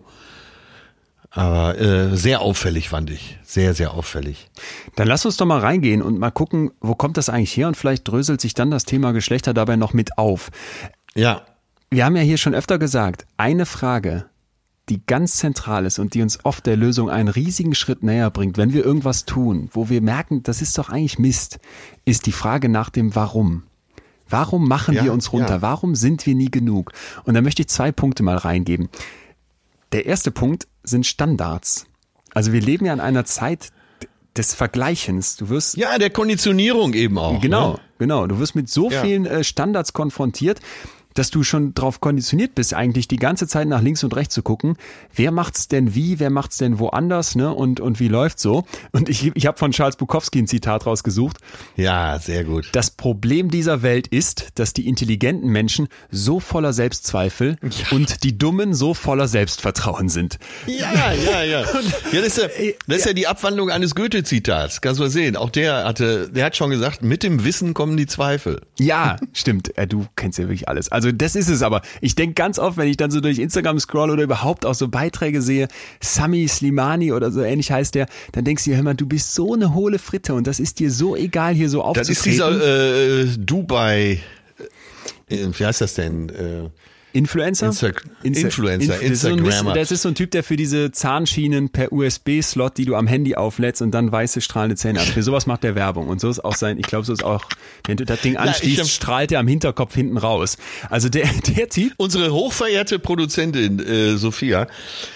Aber sehr auffällig fand ich. Sehr, sehr auffällig. Dann lass uns doch mal reingehen und mal gucken, wo kommt das eigentlich her? Und vielleicht dröselt sich dann das Thema Geschlechter dabei noch mit auf. Ja. Wir haben ja hier schon öfter gesagt, eine Frage, die ganz zentral ist und die uns oft der Lösung einen riesigen Schritt näher bringt, wenn wir irgendwas tun, wo wir merken, das ist doch eigentlich Mist, ist die Frage nach dem Warum. Warum machen wir uns runter? Warum sind wir nie genug? Und da möchte ich 2 Punkte mal reingeben. Der erste Punkt sind Standards. Also wir leben ja in einer Zeit des Vergleichens. Du wirst der Konditionierung eben auch. Genau. Du wirst mit so vielen Standards konfrontiert, dass du schon drauf konditioniert bist, eigentlich die ganze Zeit nach links und rechts zu gucken, wer macht's denn wie, wer macht's denn woanders, ne? Und wie läuft's so? Und ich habe von Charles Bukowski ein Zitat rausgesucht. Ja, sehr gut. Das Problem dieser Welt ist, dass die intelligenten Menschen so voller Selbstzweifel und die Dummen so voller Selbstvertrauen sind. Ja. Das ist ja die Abwandlung eines Goethe-Zitats. Kannst du mal sehen. Auch der hat schon gesagt, mit dem Wissen kommen die Zweifel. Ja, stimmt. Du kennst ja wirklich alles. Also das ist es aber. Ich denke ganz oft, wenn ich dann so durch Instagram scroll oder überhaupt auch so Beiträge sehe, Sami Slimani oder so ähnlich heißt der, dann denkst du dir, hör mal, du bist so eine hohle Fritte und das ist dir so egal, hier so aufzutreten. Das ist dieser Dubai, wie heißt das denn? Influencer? Instagrammer. Das ist so ein Typ, der für diese Zahnschienen per USB-Slot, die du am Handy auflädst und dann weiße strahlende Zähne hat. Für sowas macht der Werbung. Und so ist auch ich glaube, so ist auch, wenn du das Ding anschließt, strahlt der am Hinterkopf hinten raus. Also der Typ. Unsere hochverehrte Produzentin, Sophia,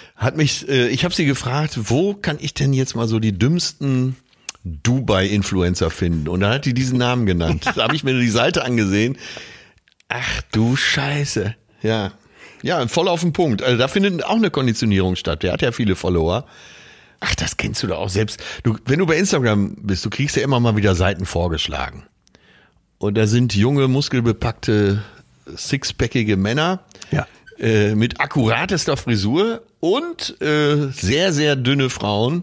ich habe sie gefragt, wo kann ich denn jetzt mal so die dümmsten Dubai-Influencer finden? Und dann hat die diesen Namen genannt. Da habe ich mir die Seite angesehen. Ach du Scheiße. Ja, voll auf den Punkt. Also da findet auch eine Konditionierung statt. Der hat ja viele Follower. Ach, das kennst du doch auch selbst. Wenn du bei Instagram bist, du kriegst ja immer mal wieder Seiten vorgeschlagen. Und da sind junge, muskelbepackte, sixpackige Männer mit akkuratester Frisur und sehr, sehr dünne Frauen,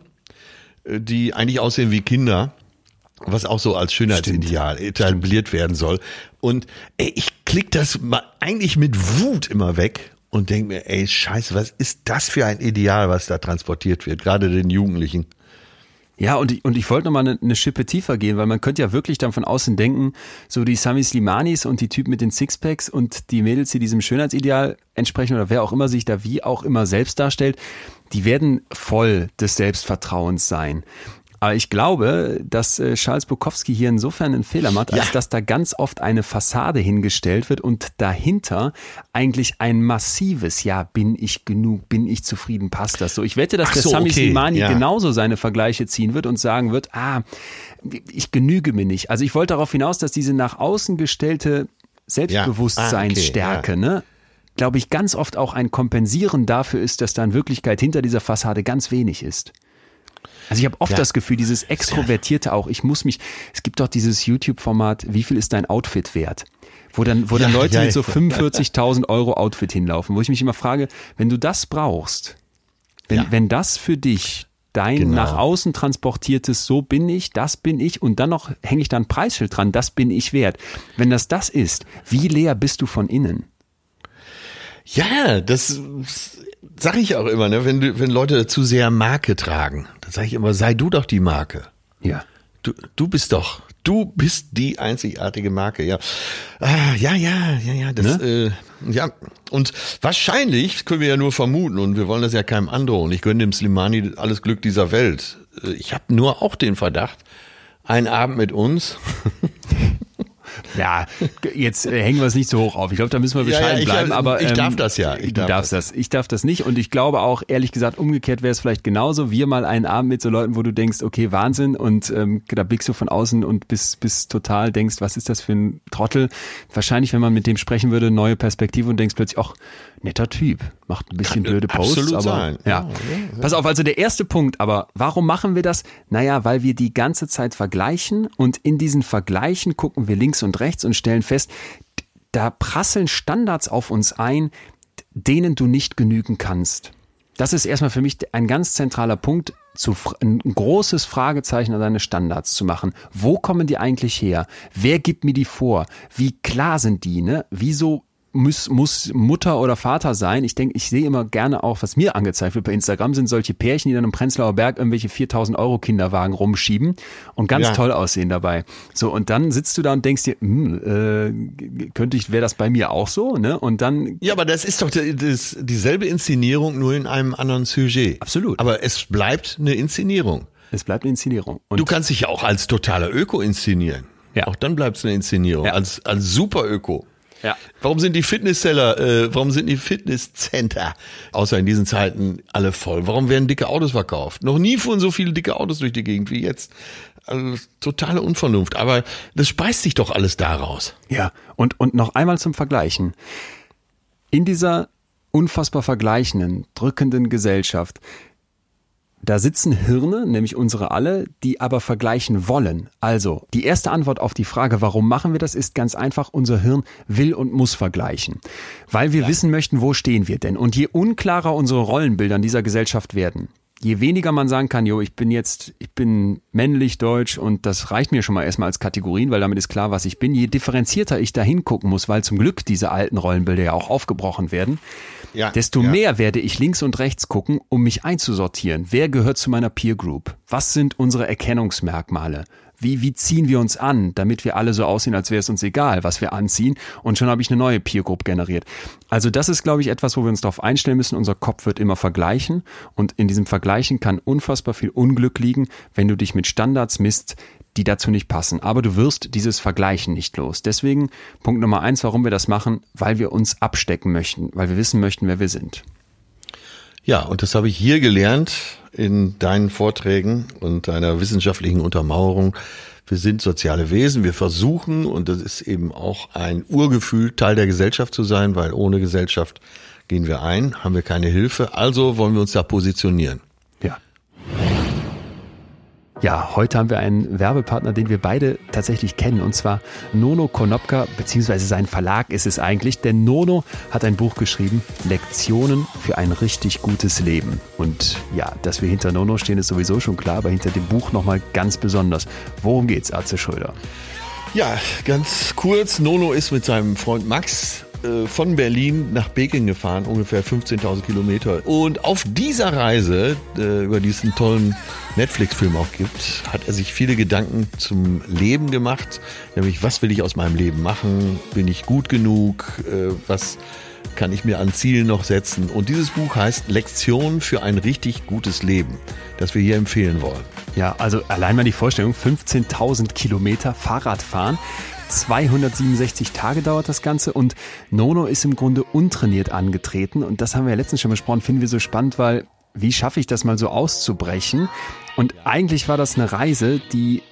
die eigentlich aussehen wie Kinder. Was auch so als Schönheitsideal etabliert werden soll. Und ich klick das eigentlich mit Wut immer weg und denke mir, scheiße, was ist das für ein Ideal, was da transportiert wird, gerade den Jugendlichen. Ja, und ich wollte nochmal eine Schippe tiefer gehen, weil man könnte ja wirklich dann von außen denken, so die Sami Slimanis und die Typen mit den Sixpacks und die Mädels, die diesem Schönheitsideal entsprechen oder wer auch immer sich da wie auch immer selbst darstellt, die werden voll des Selbstvertrauens sein. Aber ich glaube, dass Charles Bukowski hier insofern einen Fehler macht, als dass da ganz oft eine Fassade hingestellt wird und dahinter eigentlich ein massives, bin ich genug, bin ich zufrieden, passt das so. Ich wette, dass der Sami Slimani genauso seine Vergleiche ziehen wird und sagen wird, ich genüge mir nicht. Also ich wollte darauf hinaus, dass diese nach außen gestellte Selbstbewusstseinsstärke, ne? Glaube ich, ganz oft auch ein Kompensieren dafür ist, dass da in Wirklichkeit hinter dieser Fassade ganz wenig ist. Also ich habe oft das Gefühl, dieses Extrovertierte auch, es gibt doch dieses YouTube-Format, wie viel ist dein Outfit wert? Wo dann Leute mit so 45.000 € Outfit hinlaufen, wo ich mich immer frage, wenn du das brauchst, wenn das für dich dein nach außen transportiertes, so bin ich, das bin ich und dann noch hänge ich da ein Preisschild dran, das bin ich wert. Wenn das ist, wie leer bist du von innen? Ja, das sage ich auch immer, ne? Wenn Leute zu sehr Marke tragen, dann sage ich immer, sei du doch die Marke. Ja. Du bist die einzigartige Marke, ja. Das, ne? Und wahrscheinlich können wir ja nur vermuten und wir wollen das ja keinem androhen. Ich gönne dem Slimani alles Glück dieser Welt. Ich habe nur auch den Verdacht, ein Abend mit uns. Ja, jetzt hängen wir es nicht so hoch auf. Ich glaube, da müssen wir bescheiden bleiben. Aber ich darf das ja. Ich darf das nicht. Und ich glaube auch, ehrlich gesagt, umgekehrt wäre es vielleicht genauso. Wir mal einen Abend mit so Leuten, wo du denkst, okay, Wahnsinn. Und da blickst du von außen und bist total denkst, was ist das für ein Trottel? Wahrscheinlich, wenn man mit dem sprechen würde, neue Perspektive und denkst plötzlich, ach, netter Typ, macht ein bisschen blöde Posts. Absolut aber sein. Ja. Pass auf, also der erste Punkt, aber warum machen wir das? Naja, weil wir die ganze Zeit vergleichen und in diesen Vergleichen gucken wir links und rechts und stellen fest, da prasseln Standards auf uns ein, denen du nicht genügen kannst. Das ist erstmal für mich ein ganz zentraler Punkt, ein großes Fragezeichen an deine Standards zu machen. Wo kommen die eigentlich her? Wer gibt mir die vor? Wie klar sind die? Ne? Wieso muss Mutter oder Vater sein? Ich denke, ich sehe immer gerne auch, was mir angezeigt wird bei Instagram, sind solche Pärchen, die dann im Prenzlauer Berg irgendwelche 4.000 € Kinderwagen rumschieben und ganz toll aussehen dabei. So, und dann sitzt du da und denkst dir, wäre das bei mir auch so? Ne? Und dann. Ja, aber das ist doch dieselbe Inszenierung, nur in einem anderen Sujet. Absolut. Aber es bleibt eine Inszenierung. Es bleibt eine Inszenierung. Und du kannst dich ja auch als totaler Öko inszenieren. Ja. Auch dann bleibt es eine Inszenierung. Ja. Als super Öko. Ja. Warum sind die Fitnesscenter, außer in diesen Zeiten, alle voll? Warum werden dicke Autos verkauft? Noch nie fuhren so viele dicke Autos durch die Gegend wie jetzt. Also, totale Unvernunft. Aber das speist sich doch alles daraus. Ja, und noch einmal zum Vergleichen. In dieser unfassbar vergleichenden, drückenden Gesellschaft, da sitzen Hirne, nämlich unsere alle, die aber vergleichen wollen. Also, die erste Antwort auf die Frage, warum machen wir das, ist ganz einfach, unser Hirn will und muss vergleichen. Weil wir wissen möchten, wo stehen wir denn? Und je unklarer unsere Rollenbilder in dieser Gesellschaft werden, je weniger man sagen kann, ich bin männlich, deutsch und das reicht mir schon mal erstmal als Kategorien, weil damit ist klar, was ich bin, je differenzierter ich da hingucken muss, weil zum Glück diese alten Rollenbilder ja auch aufgebrochen werden, desto mehr werde ich links und rechts gucken, um mich einzusortieren. Wer gehört zu meiner Peer Group? Was sind unsere Erkennungsmerkmale? Wie ziehen wir uns an, damit wir alle so aussehen, als wäre es uns egal, was wir anziehen? Und schon habe ich eine neue Peer Group generiert. Also das ist, glaube ich, etwas, wo wir uns darauf einstellen müssen. Unser Kopf wird immer vergleichen und in diesem Vergleichen kann unfassbar viel Unglück liegen, wenn du dich mit Standards misst, die dazu nicht passen. Aber du wirst dieses Vergleichen nicht los. Deswegen Punkt Nummer 1, warum wir das machen, weil wir uns abstecken möchten, weil wir wissen möchten, wer wir sind. Ja, und das habe ich hier gelernt in deinen Vorträgen und deiner wissenschaftlichen Untermauerung. Wir sind soziale Wesen, wir versuchen, und das ist eben auch ein Urgefühl, Teil der Gesellschaft zu sein, weil ohne Gesellschaft gehen wir ein, haben wir keine Hilfe, also wollen wir uns da positionieren. Ja. Ja, heute haben wir einen Werbepartner, den wir beide tatsächlich kennen, und zwar Nono Konopka, beziehungsweise sein Verlag ist es eigentlich, denn Nono hat ein Buch geschrieben, Lektionen für ein richtig gutes Leben. Und ja, dass wir hinter Nono stehen, ist sowieso schon klar, aber hinter dem Buch nochmal ganz besonders. Worum geht's, Atze Schröder? Ja, ganz kurz, Nono ist mit seinem Freund Max von Berlin nach Peking gefahren, ungefähr 15.000 Kilometer. Und auf dieser Reise, über die es einen tollen Netflix-Film auch gibt, hat er sich viele Gedanken zum Leben gemacht. Nämlich, was will ich aus meinem Leben machen? Bin ich gut genug? Was kann ich mir an Zielen noch setzen? Und dieses Buch heißt Lektionen für ein richtig gutes Leben, das wir hier empfehlen wollen. Ja, also allein mal die Vorstellung, 15.000 Kilometer Fahrradfahren. 267 Tage dauert das Ganze und Nono ist im Grunde untrainiert angetreten und das haben wir ja letztens schon besprochen, finden wir so spannend, weil wie schaffe ich das mal so auszubrechen? Und eigentlich war das eine Reise, die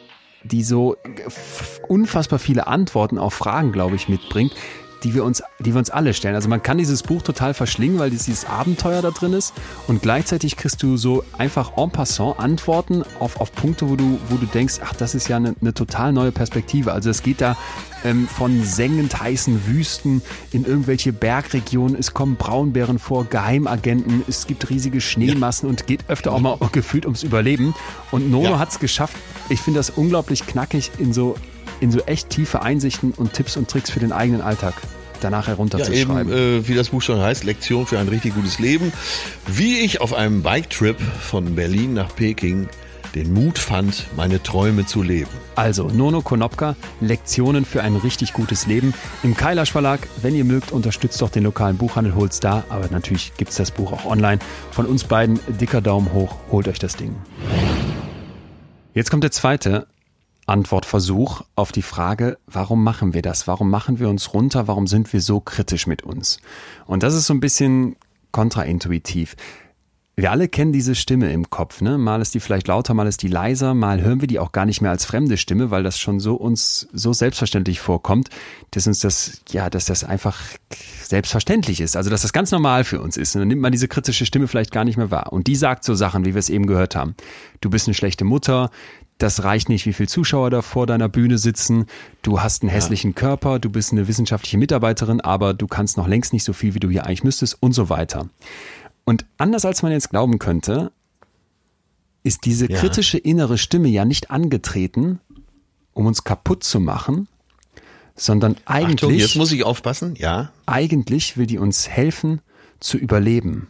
so unfassbar viele Antworten auf Fragen, glaube ich, mitbringt, die wir uns alle stellen. Also man kann dieses Buch total verschlingen, weil dieses Abenteuer da drin ist und gleichzeitig kriegst du so einfach en passant Antworten auf Punkte, wo du denkst, ach, das ist ja eine total neue Perspektive. Also es geht da von sengend heißen Wüsten in irgendwelche Bergregionen, es kommen Braunbären vor, Geheimagenten, es gibt riesige Schneemassen und geht öfter auch mal gefühlt ums Überleben. Und Nono hat es geschafft. Ich finde das unglaublich knackig in so echt tiefe Einsichten und Tipps und Tricks für den eigenen Alltag danach herunterzuschreiben. Ja, eben, wie das Buch schon heißt, Lektion für ein richtig gutes Leben. Wie ich auf einem Biketrip von Berlin nach Peking den Mut fand, meine Träume zu leben. Also Nono Konopka, Lektionen für ein richtig gutes Leben. Im Kailash Verlag. Wenn ihr mögt, unterstützt doch den lokalen Buchhandel, holt's da. Aber natürlich gibt's das Buch auch online. Von uns beiden dicker Daumen hoch, holt euch das Ding. Jetzt kommt der zweite Antwortversuch auf die Frage, warum machen wir das? Warum machen wir uns runter? Warum sind wir so kritisch mit uns? Und das ist so ein bisschen kontraintuitiv. Wir alle kennen diese Stimme im Kopf, ne? Mal ist die vielleicht lauter, mal ist die leiser, mal hören wir die auch gar nicht mehr als fremde Stimme, weil das schon uns so selbstverständlich vorkommt, dass uns dass das einfach selbstverständlich ist. Also, dass das ganz normal für uns ist. Und dann nimmt man diese kritische Stimme vielleicht gar nicht mehr wahr. Und die sagt so Sachen, wie wir es eben gehört haben. Du bist eine schlechte Mutter. Das reicht nicht, wie viele Zuschauer da vor deiner Bühne sitzen. Du hast einen hässlichen Körper, du bist eine wissenschaftliche Mitarbeiterin, aber du kannst noch längst nicht so viel, wie du hier eigentlich müsstest und so weiter. Und anders als man jetzt glauben könnte, ist diese kritische innere Stimme ja nicht angetreten, um uns kaputt zu machen, sondern eigentlich... Achtung, jetzt muss ich aufpassen, ja. Eigentlich will die uns helfen zu überleben.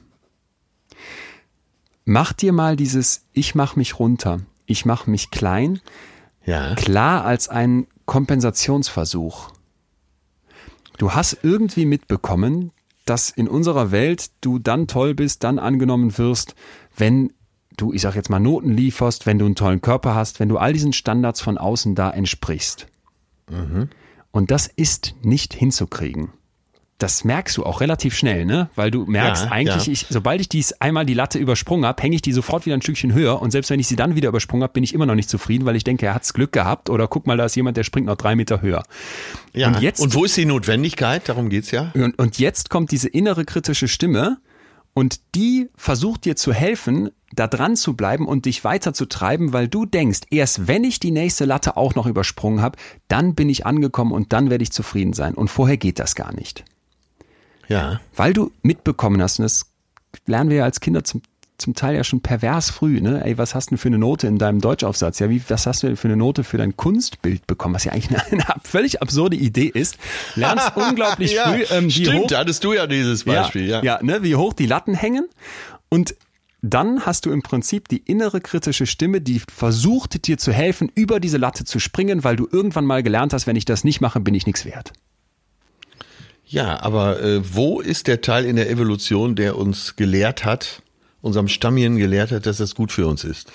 Mach dir mal dieses Ich mach mich runter. Ich mache mich klein, klar als ein Kompensationsversuch. Du hast irgendwie mitbekommen, dass in unserer Welt du dann toll bist, dann angenommen wirst, wenn du, ich sag jetzt mal, Noten lieferst, wenn du einen tollen Körper hast, wenn du all diesen Standards von außen da entsprichst. Mhm. Und das ist nicht hinzukriegen. Das merkst du auch relativ schnell, ne? Weil du merkst sobald ich einmal die Latte übersprungen habe, hänge ich die sofort wieder ein Stückchen höher und selbst wenn ich sie dann wieder übersprungen habe, bin ich immer noch nicht zufrieden, weil ich denke, er hat's Glück gehabt oder guck mal, da ist jemand, der springt noch 3 Meter höher. Ja. Und wo ist die Notwendigkeit? Darum geht's ja. Und jetzt kommt diese innere kritische Stimme und die versucht dir zu helfen, da dran zu bleiben und dich weiterzutreiben, weil du denkst, erst wenn ich die nächste Latte auch noch übersprungen habe, dann bin ich angekommen und dann werde ich zufrieden sein. Und vorher geht das gar nicht. Ja. Weil du mitbekommen hast, und das lernen wir ja als Kinder zum Teil ja schon pervers früh, ne? Ey, was hast du denn für eine Note in deinem Deutschaufsatz? Ja, was hast du denn für eine Note für dein Kunstbild bekommen? Was ja eigentlich eine völlig absurde Idee ist. Lernst unglaublich früh, stimmt, da hattest du ja dieses Beispiel, wie hoch die Latten hängen. Und dann hast du im Prinzip die innere kritische Stimme, die versucht dir zu helfen, über diese Latte zu springen, weil du irgendwann mal gelernt hast, wenn ich das nicht mache, bin ich nichts wert. Ja, aber wo ist der Teil in der Evolution, der uns gelehrt hat, unserem Stammhirn gelehrt hat, dass das gut für uns ist?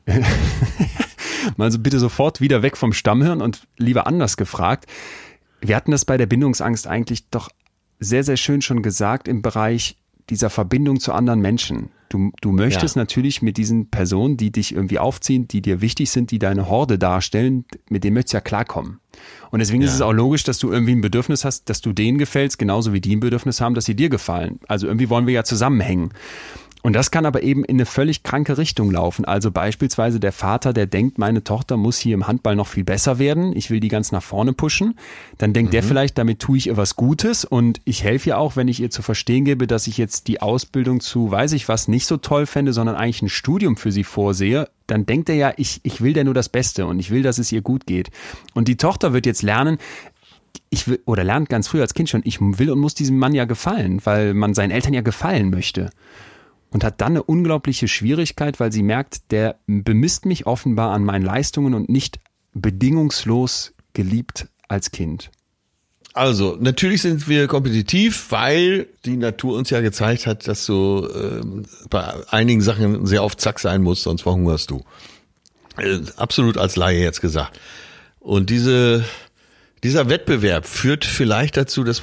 Also bitte sofort wieder weg vom Stammhirn und lieber anders gefragt. Wir hatten das bei der Bindungsangst eigentlich doch sehr, sehr schön schon gesagt im Bereich dieser Verbindung zu anderen Menschen. Du möchtest natürlich mit diesen Personen, die dich irgendwie aufziehen, die dir wichtig sind, die deine Horde darstellen, mit denen möchtest du ja klarkommen. Und deswegen ist es auch logisch, dass du irgendwie ein Bedürfnis hast, dass du denen gefällst, genauso wie die ein Bedürfnis haben, dass sie dir gefallen. Also irgendwie wollen wir ja zusammenhängen. Und das kann aber eben in eine völlig kranke Richtung laufen. Also beispielsweise der Vater, der denkt, meine Tochter muss hier im Handball noch viel besser werden. Ich will die ganz nach vorne pushen. Dann denkt der vielleicht, damit tue ich ihr was Gutes. Und ich helfe ihr auch, wenn ich ihr zu verstehen gebe, dass ich jetzt die Ausbildung zu, weiß ich was, nicht so toll fände, sondern eigentlich ein Studium für sie vorsehe. Dann denkt er ja, ich will der nur das Beste und ich will, dass es ihr gut geht. Und die Tochter wird jetzt lernen, lernt ganz früh als Kind schon, ich will und muss diesem Mann ja gefallen, weil man seinen Eltern ja gefallen möchte. Und hat dann eine unglaubliche Schwierigkeit, weil sie merkt, der bemisst mich offenbar an meinen Leistungen und nicht bedingungslos geliebt als Kind. Also, natürlich sind wir kompetitiv, weil die Natur uns ja gezeigt hat, dass du bei einigen Sachen sehr auf Zack sein musst, sonst verhungerst du. Absolut als Laie jetzt gesagt. Und dieser Wettbewerb führt vielleicht dazu, dass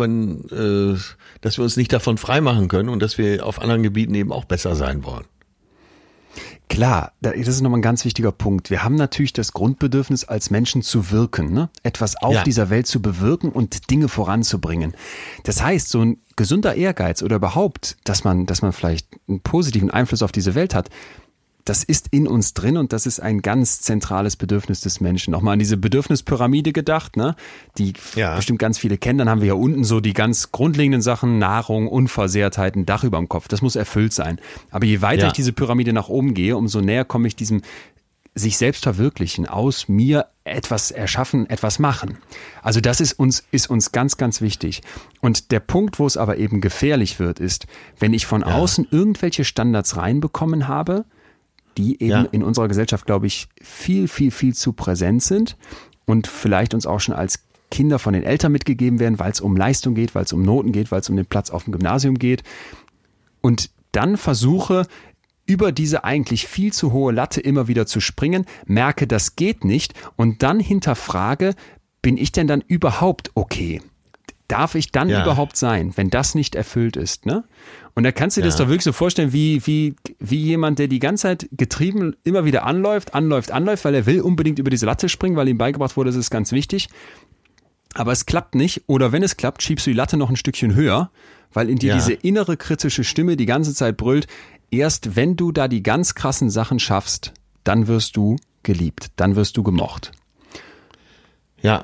wir uns nicht davon freimachen können und dass wir auf anderen Gebieten eben auch besser sein wollen. Klar, das ist nochmal ein ganz wichtiger Punkt. Wir haben natürlich das Grundbedürfnis, als Menschen zu wirken, ne? Etwas auf dieser Welt zu bewirken und Dinge voranzubringen. Das heißt, so ein gesunder Ehrgeiz oder überhaupt, dass man vielleicht einen positiven Einfluss auf diese Welt hat, das ist in uns drin und das ist ein ganz zentrales Bedürfnis des Menschen. Nochmal an diese Bedürfnispyramide gedacht, ne? Die bestimmt ganz viele kennen. Dann haben wir ja unten so die ganz grundlegenden Sachen, Nahrung, Unversehrtheit, ein Dach über dem Kopf. Das muss erfüllt sein. Aber je weiter ich diese Pyramide nach oben gehe, umso näher komme ich diesem sich selbst verwirklichen, aus mir etwas erschaffen, etwas machen. Also das ist uns ganz, ganz wichtig. Und der Punkt, wo es aber eben gefährlich wird, ist, wenn ich von außen irgendwelche Standards reinbekommen habe, die eben in unserer Gesellschaft, glaube ich, viel, viel, viel zu präsent sind und vielleicht uns auch schon als Kinder von den Eltern mitgegeben werden, weil es um Leistung geht, weil es um Noten geht, weil es um den Platz auf dem Gymnasium geht. Und dann versuche, über diese eigentlich viel zu hohe Latte immer wieder zu springen, merke, das geht nicht und dann hinterfrage, bin ich denn dann überhaupt okay? Darf ich dann überhaupt sein, wenn das nicht erfüllt ist, ne? Und da kannst du dir das doch wirklich so vorstellen, wie jemand, der die ganze Zeit getrieben immer wieder anläuft, weil er will unbedingt über diese Latte springen, weil ihm beigebracht wurde, das ist ganz wichtig. Aber es klappt nicht. Oder wenn es klappt, schiebst du die Latte noch ein Stückchen höher, weil in dir diese innere kritische Stimme die ganze Zeit brüllt, erst wenn du da die ganz krassen Sachen schaffst, dann wirst du geliebt, dann wirst du gemocht. Ja.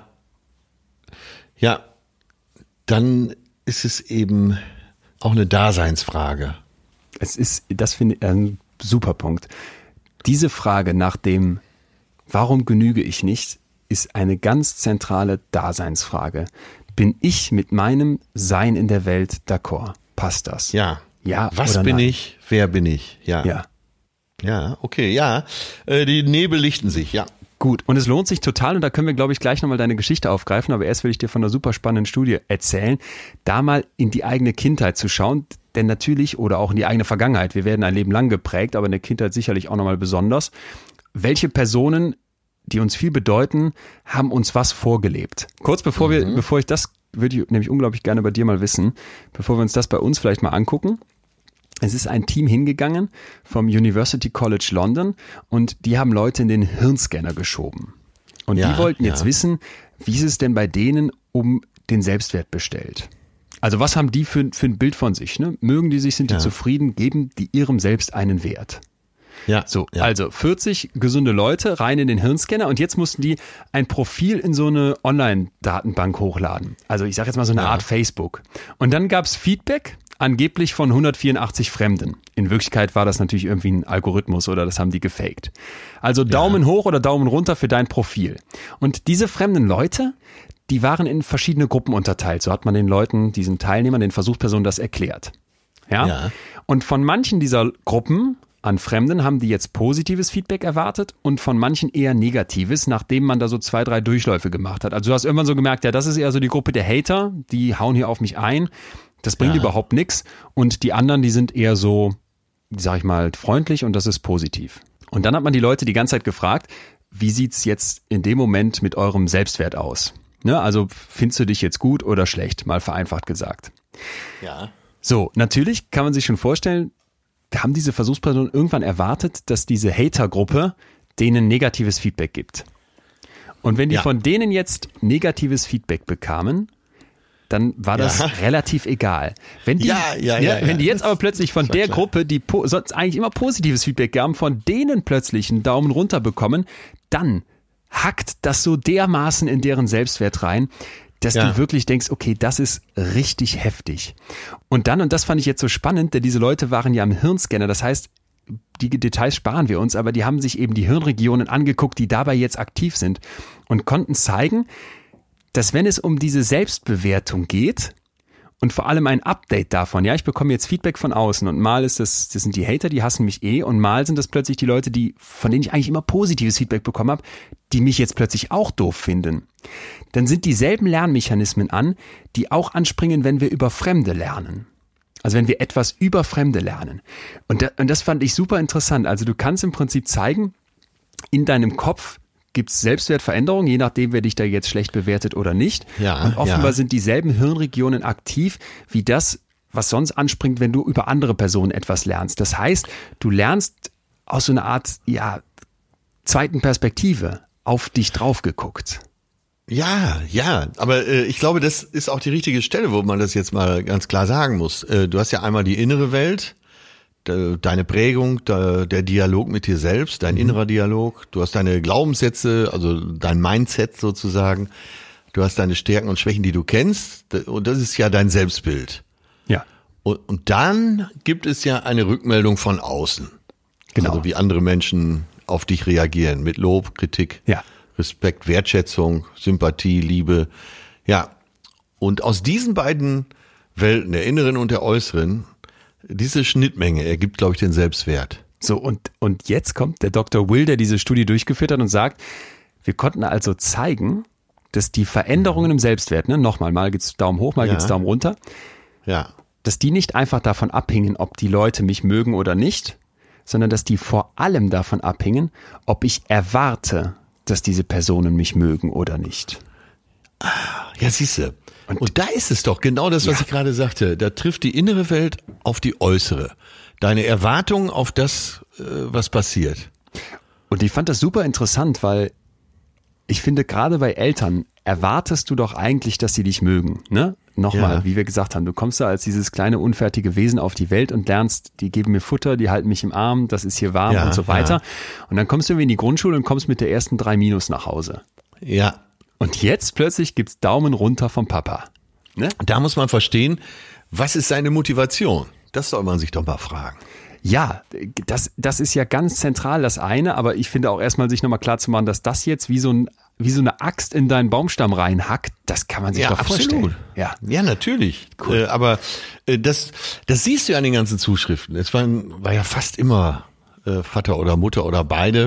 Dann ist es eben auch eine Daseinsfrage. Das finde ich ein super Punkt. Diese Frage nach dem, warum genüge ich nicht, ist eine ganz zentrale Daseinsfrage. Bin ich mit meinem Sein in der Welt d'accord? Passt das? Ja. Was oder bin nein? ich? Wer bin ich? Ja, okay, die Nebel lichten sich, Gut, und es lohnt sich total und da können wir, glaube ich, gleich nochmal deine Geschichte aufgreifen, aber erst will ich dir von einer super spannenden Studie erzählen, da mal in die eigene Kindheit zu schauen, denn natürlich, oder auch in die eigene Vergangenheit, wir werden ein Leben lang geprägt, aber in der Kindheit sicherlich auch nochmal besonders, welche Personen, die uns viel bedeuten, haben uns was vorgelebt. Kurz bevor ich das, würde ich nämlich unglaublich gerne bei dir mal wissen, bevor wir uns das bei uns vielleicht mal angucken. Es ist ein Team hingegangen vom University College London und die haben Leute in den Hirnscanner geschoben. Und die wollten jetzt wissen, wie ist es denn bei denen um den Selbstwert bestellt? Also was haben die für ein Bild von sich? Ne? Mögen die sich, sind die zufrieden, geben die ihrem Selbst einen Wert? Also 40 gesunde Leute rein in den Hirnscanner und jetzt mussten die ein Profil in so eine Online-Datenbank hochladen. Also ich sage jetzt mal so eine Art Facebook. Und dann gab es Feedback, angeblich von 184 Fremden. In Wirklichkeit war das natürlich irgendwie ein Algorithmus oder das haben die gefaked. Also Daumen hoch oder Daumen runter für dein Profil. Und diese fremden Leute, die waren in verschiedene Gruppen unterteilt. So hat man den Leuten, diesen Teilnehmern, den Versuchspersonen das erklärt. Ja? Und von manchen dieser Gruppen an Fremden haben die jetzt positives Feedback erwartet und von manchen eher negatives, nachdem man da so 2, 3 Durchläufe gemacht hat. Also du hast irgendwann so gemerkt, ja, das ist eher so die Gruppe der Hater, die hauen hier auf mich ein. Das bringt überhaupt nichts. Und die anderen, die sind eher so, sag ich mal, freundlich und das ist positiv. Und dann hat man die Leute die ganze Zeit gefragt, wie sieht's jetzt in dem Moment mit eurem Selbstwert aus? Ne? Also findest du dich jetzt gut oder schlecht? Mal vereinfacht gesagt. Ja. So, natürlich kann man sich schon vorstellen, haben diese Versuchspersonen irgendwann erwartet, dass diese Hater-Gruppe denen negatives Feedback gibt. Und wenn die von denen jetzt negatives Feedback bekamen, dann war das relativ egal. Wenn die, wenn die jetzt aber plötzlich von der Gruppe, die sonst eigentlich immer positives Feedback gaben, von denen plötzlich einen Daumen runter bekommen, dann hackt das so dermaßen in deren Selbstwert rein, dass du wirklich denkst, okay, das ist richtig heftig. Und dann, und das fand ich jetzt so spannend, denn diese Leute waren ja im Hirnscanner, das heißt, die Details sparen wir uns, aber die haben sich eben die Hirnregionen angeguckt, die dabei jetzt aktiv sind und konnten zeigen, dass wenn es um diese Selbstbewertung geht und vor allem ein Update davon, ich bekomme jetzt Feedback von außen und mal ist das sind die Hater, die hassen mich und mal sind das plötzlich die Leute, von denen ich eigentlich immer positives Feedback bekommen habe, die mich jetzt plötzlich auch doof finden. Dann sind dieselben Lernmechanismen an, die auch anspringen, wenn wir über Fremde lernen. Also wenn wir etwas über Fremde lernen. Und das fand ich super interessant. Also du kannst im Prinzip zeigen, in deinem Kopf gibt es Selbstwertveränderungen, je nachdem, wer dich da jetzt schlecht bewertet oder nicht. Und offenbar sind dieselben Hirnregionen aktiv, wie das, was sonst anspringt, wenn du über andere Personen etwas lernst. Das heißt, du lernst aus so einer Art, zweiten Perspektive auf dich drauf geguckt. Ja, aber ich glaube, das ist auch die richtige Stelle, wo man das jetzt mal ganz klar sagen muss. Du hast ja einmal die innere Welt, deine Prägung, der Dialog mit dir selbst, dein innerer Dialog. Du hast deine Glaubenssätze, also dein Mindset sozusagen. Du hast deine Stärken und Schwächen, die du kennst. Und das ist ja dein Selbstbild. Ja. Und dann gibt es ja eine Rückmeldung von außen. Genau. Also wie andere Menschen auf dich reagieren. Mit Lob, Kritik, Respekt, Wertschätzung, Sympathie, Liebe. Ja. Und aus diesen beiden Welten, der inneren und der äußeren, diese Schnittmenge ergibt, glaube ich, den Selbstwert. So, und jetzt kommt der Dr. Will, der diese Studie durchgeführt hat und sagt, wir konnten also zeigen, dass die Veränderungen im Selbstwert, mal geht's Daumen hoch, mal geht's Daumen runter, dass die nicht einfach davon abhingen, ob die Leute mich mögen oder nicht, sondern dass die vor allem davon abhingen, ob ich erwarte, dass diese Personen mich mögen oder nicht. Ja, siehste. Und da ist es doch genau das, was ich gerade sagte. Da trifft die innere Welt auf die äußere. Deine Erwartungen auf das, was passiert. Und ich fand das super interessant, weil ich finde, gerade bei Eltern erwartest du doch eigentlich, dass sie dich mögen. Ne? Nochmal, wie wir gesagt haben, du kommst da als dieses kleine unfertige Wesen auf die Welt und lernst, die geben mir Futter, die halten mich im Arm, das ist hier warm und so weiter. Und dann kommst du irgendwie in die Grundschule und kommst mit der ersten 3 Minus nach Hause. Ja. Und jetzt plötzlich gibt's Daumen runter vom Papa. Ne? Da muss man verstehen, was ist seine Motivation? Das soll man sich doch mal fragen. Ja, das ist ja ganz zentral das eine, aber ich finde auch erstmal sich nochmal klar zu machen, dass das jetzt wie so eine Axt in deinen Baumstamm reinhackt, das kann man sich doch vorstellen. Ja, natürlich. Cool. Aber das siehst du ja an den ganzen Zuschriften. Es war ja fast immer Vater oder Mutter oder beide.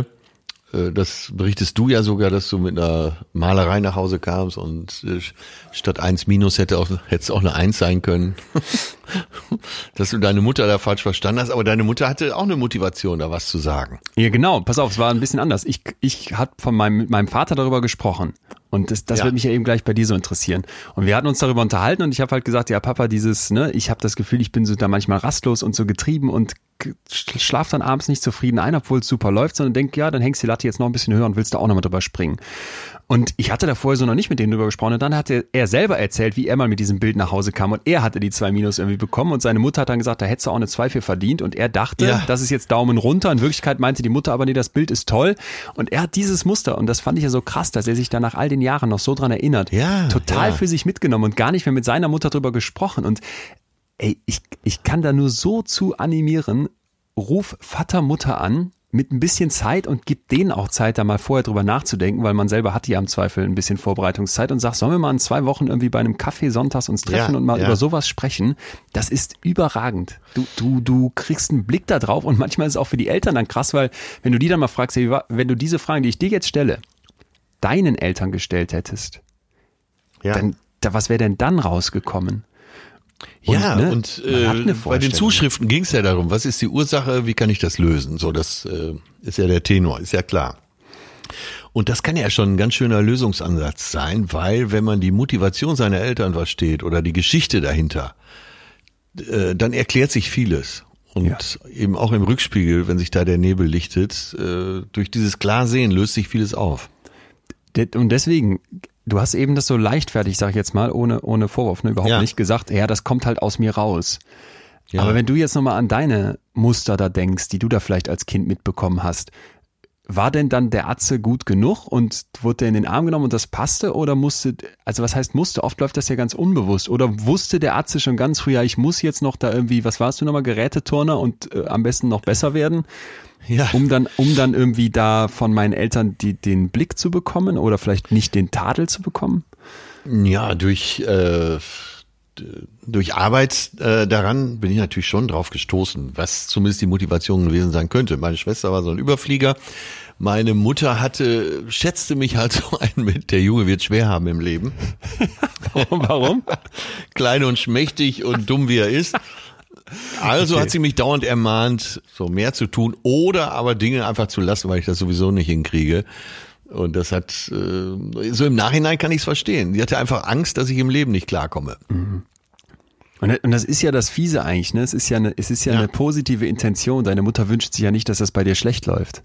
Das berichtest du ja sogar, dass du mit einer Malerei nach Hause kamst und statt 1 minus hätte es auch eine 1 sein können. Dass du deine Mutter da falsch verstanden hast, aber deine Mutter hatte auch eine Motivation, da was zu sagen. Ja, genau. Pass auf, es war ein bisschen anders. Ich hatte mit meinem Vater darüber gesprochen. Und das wird mich ja eben gleich bei dir so interessieren. Und wir hatten uns darüber unterhalten und ich habe halt gesagt, ja Papa, ich habe das Gefühl, ich bin so da manchmal rastlos und so getrieben und schlaf dann abends nicht zufrieden ein, obwohl es super läuft, sondern denk, dann hängst die Latte jetzt noch ein bisschen höher und willst da auch nochmal drüber springen. Und ich hatte da vorher so noch nicht mit denen drüber gesprochen und dann hat er selber erzählt, wie er mal mit diesem Bild nach Hause kam und er hatte die 2 Minus irgendwie bekommen und seine Mutter hat dann gesagt, da hättest du auch eine 2 für verdient und er dachte, das ist jetzt Daumen runter. In Wirklichkeit meinte die Mutter aber, nee, das Bild ist toll und er hat dieses Muster und das fand ich ja so krass, dass er sich da nach all den Jahren noch so dran erinnert. Total für sich mitgenommen und gar nicht mehr mit seiner Mutter drüber gesprochen und ich kann da nur so zu animieren, ruf Vater, Mutter an, mit ein bisschen Zeit und gib denen auch Zeit, da mal vorher drüber nachzudenken, weil man selber hat ja im Zweifel ein bisschen Vorbereitungszeit und sagt, sollen wir mal in 2 Wochen irgendwie bei einem Kaffee sonntags uns treffen und mal über sowas sprechen? Das ist überragend. Du kriegst einen Blick da drauf und manchmal ist es auch für die Eltern dann krass, weil wenn du die dann mal fragst, wenn du diese Fragen, die ich dir jetzt stelle, deinen Eltern gestellt hättest, dann was wäre denn dann rausgekommen? Und, bei den Zuschriften ging es ja darum, was ist die Ursache, wie kann ich das lösen? So, das ist ja der Tenor, ist ja klar. Und das kann ja schon ein ganz schöner Lösungsansatz sein, weil wenn man die Motivation seiner Eltern versteht oder die Geschichte dahinter, dann erklärt sich vieles. Und eben auch im Rückspiegel, wenn sich da der Nebel lichtet, durch dieses Klarsehen löst sich vieles auf. Und deswegen, du hast eben das so leichtfertig, sag ich jetzt mal, ohne Vorwurf, überhaupt nicht gesagt, das kommt halt aus mir raus. Ja. Aber wenn du jetzt nochmal an deine Muster da denkst, die du da vielleicht als Kind mitbekommen hast, war denn dann der Atze gut genug und wurde der in den Arm genommen und das passte oder was heißt musste? Oft läuft das ja ganz unbewusst. Oder wusste der Atze schon ganz früh, ich muss jetzt noch da irgendwie, was warst du nochmal, Geräteturner und am besten noch besser werden? Ja. Um dann irgendwie da von meinen Eltern den Blick zu bekommen oder vielleicht nicht den Tadel zu bekommen? Ja, durch Arbeit daran bin ich natürlich schon drauf gestoßen, was zumindest die Motivation gewesen sein könnte. Meine Schwester war so ein Überflieger. Meine Mutter schätzte mich halt so ein mit, der Junge wird schwer haben im Leben. Warum? Klein und schmächtig und dumm wie er ist. Also hat sie mich dauernd ermahnt, so mehr zu tun oder aber Dinge einfach zu lassen, weil ich das sowieso nicht hinkriege. Und das hat, so im Nachhinein kann ich es verstehen. Sie hatte einfach Angst, dass ich im Leben nicht klarkomme. Mhm. Und das ist ja das Fiese eigentlich, ne? Es ist ja eine positive Intention. Deine Mutter wünscht sich ja nicht, dass das bei dir schlecht läuft.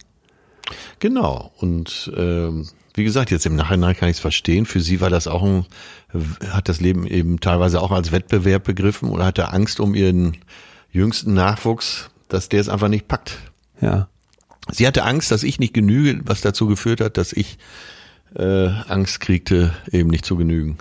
Genau. Und wie gesagt, jetzt im Nachhinein kann ich es verstehen. Für sie war das auch hat das Leben eben teilweise auch als Wettbewerb begriffen oder hatte Angst um ihren jüngsten Nachwuchs, dass der es einfach nicht packt. Ja. Sie hatte Angst, dass ich nicht genüge, was dazu geführt hat, dass ich Angst kriegte, eben nicht zu genügen.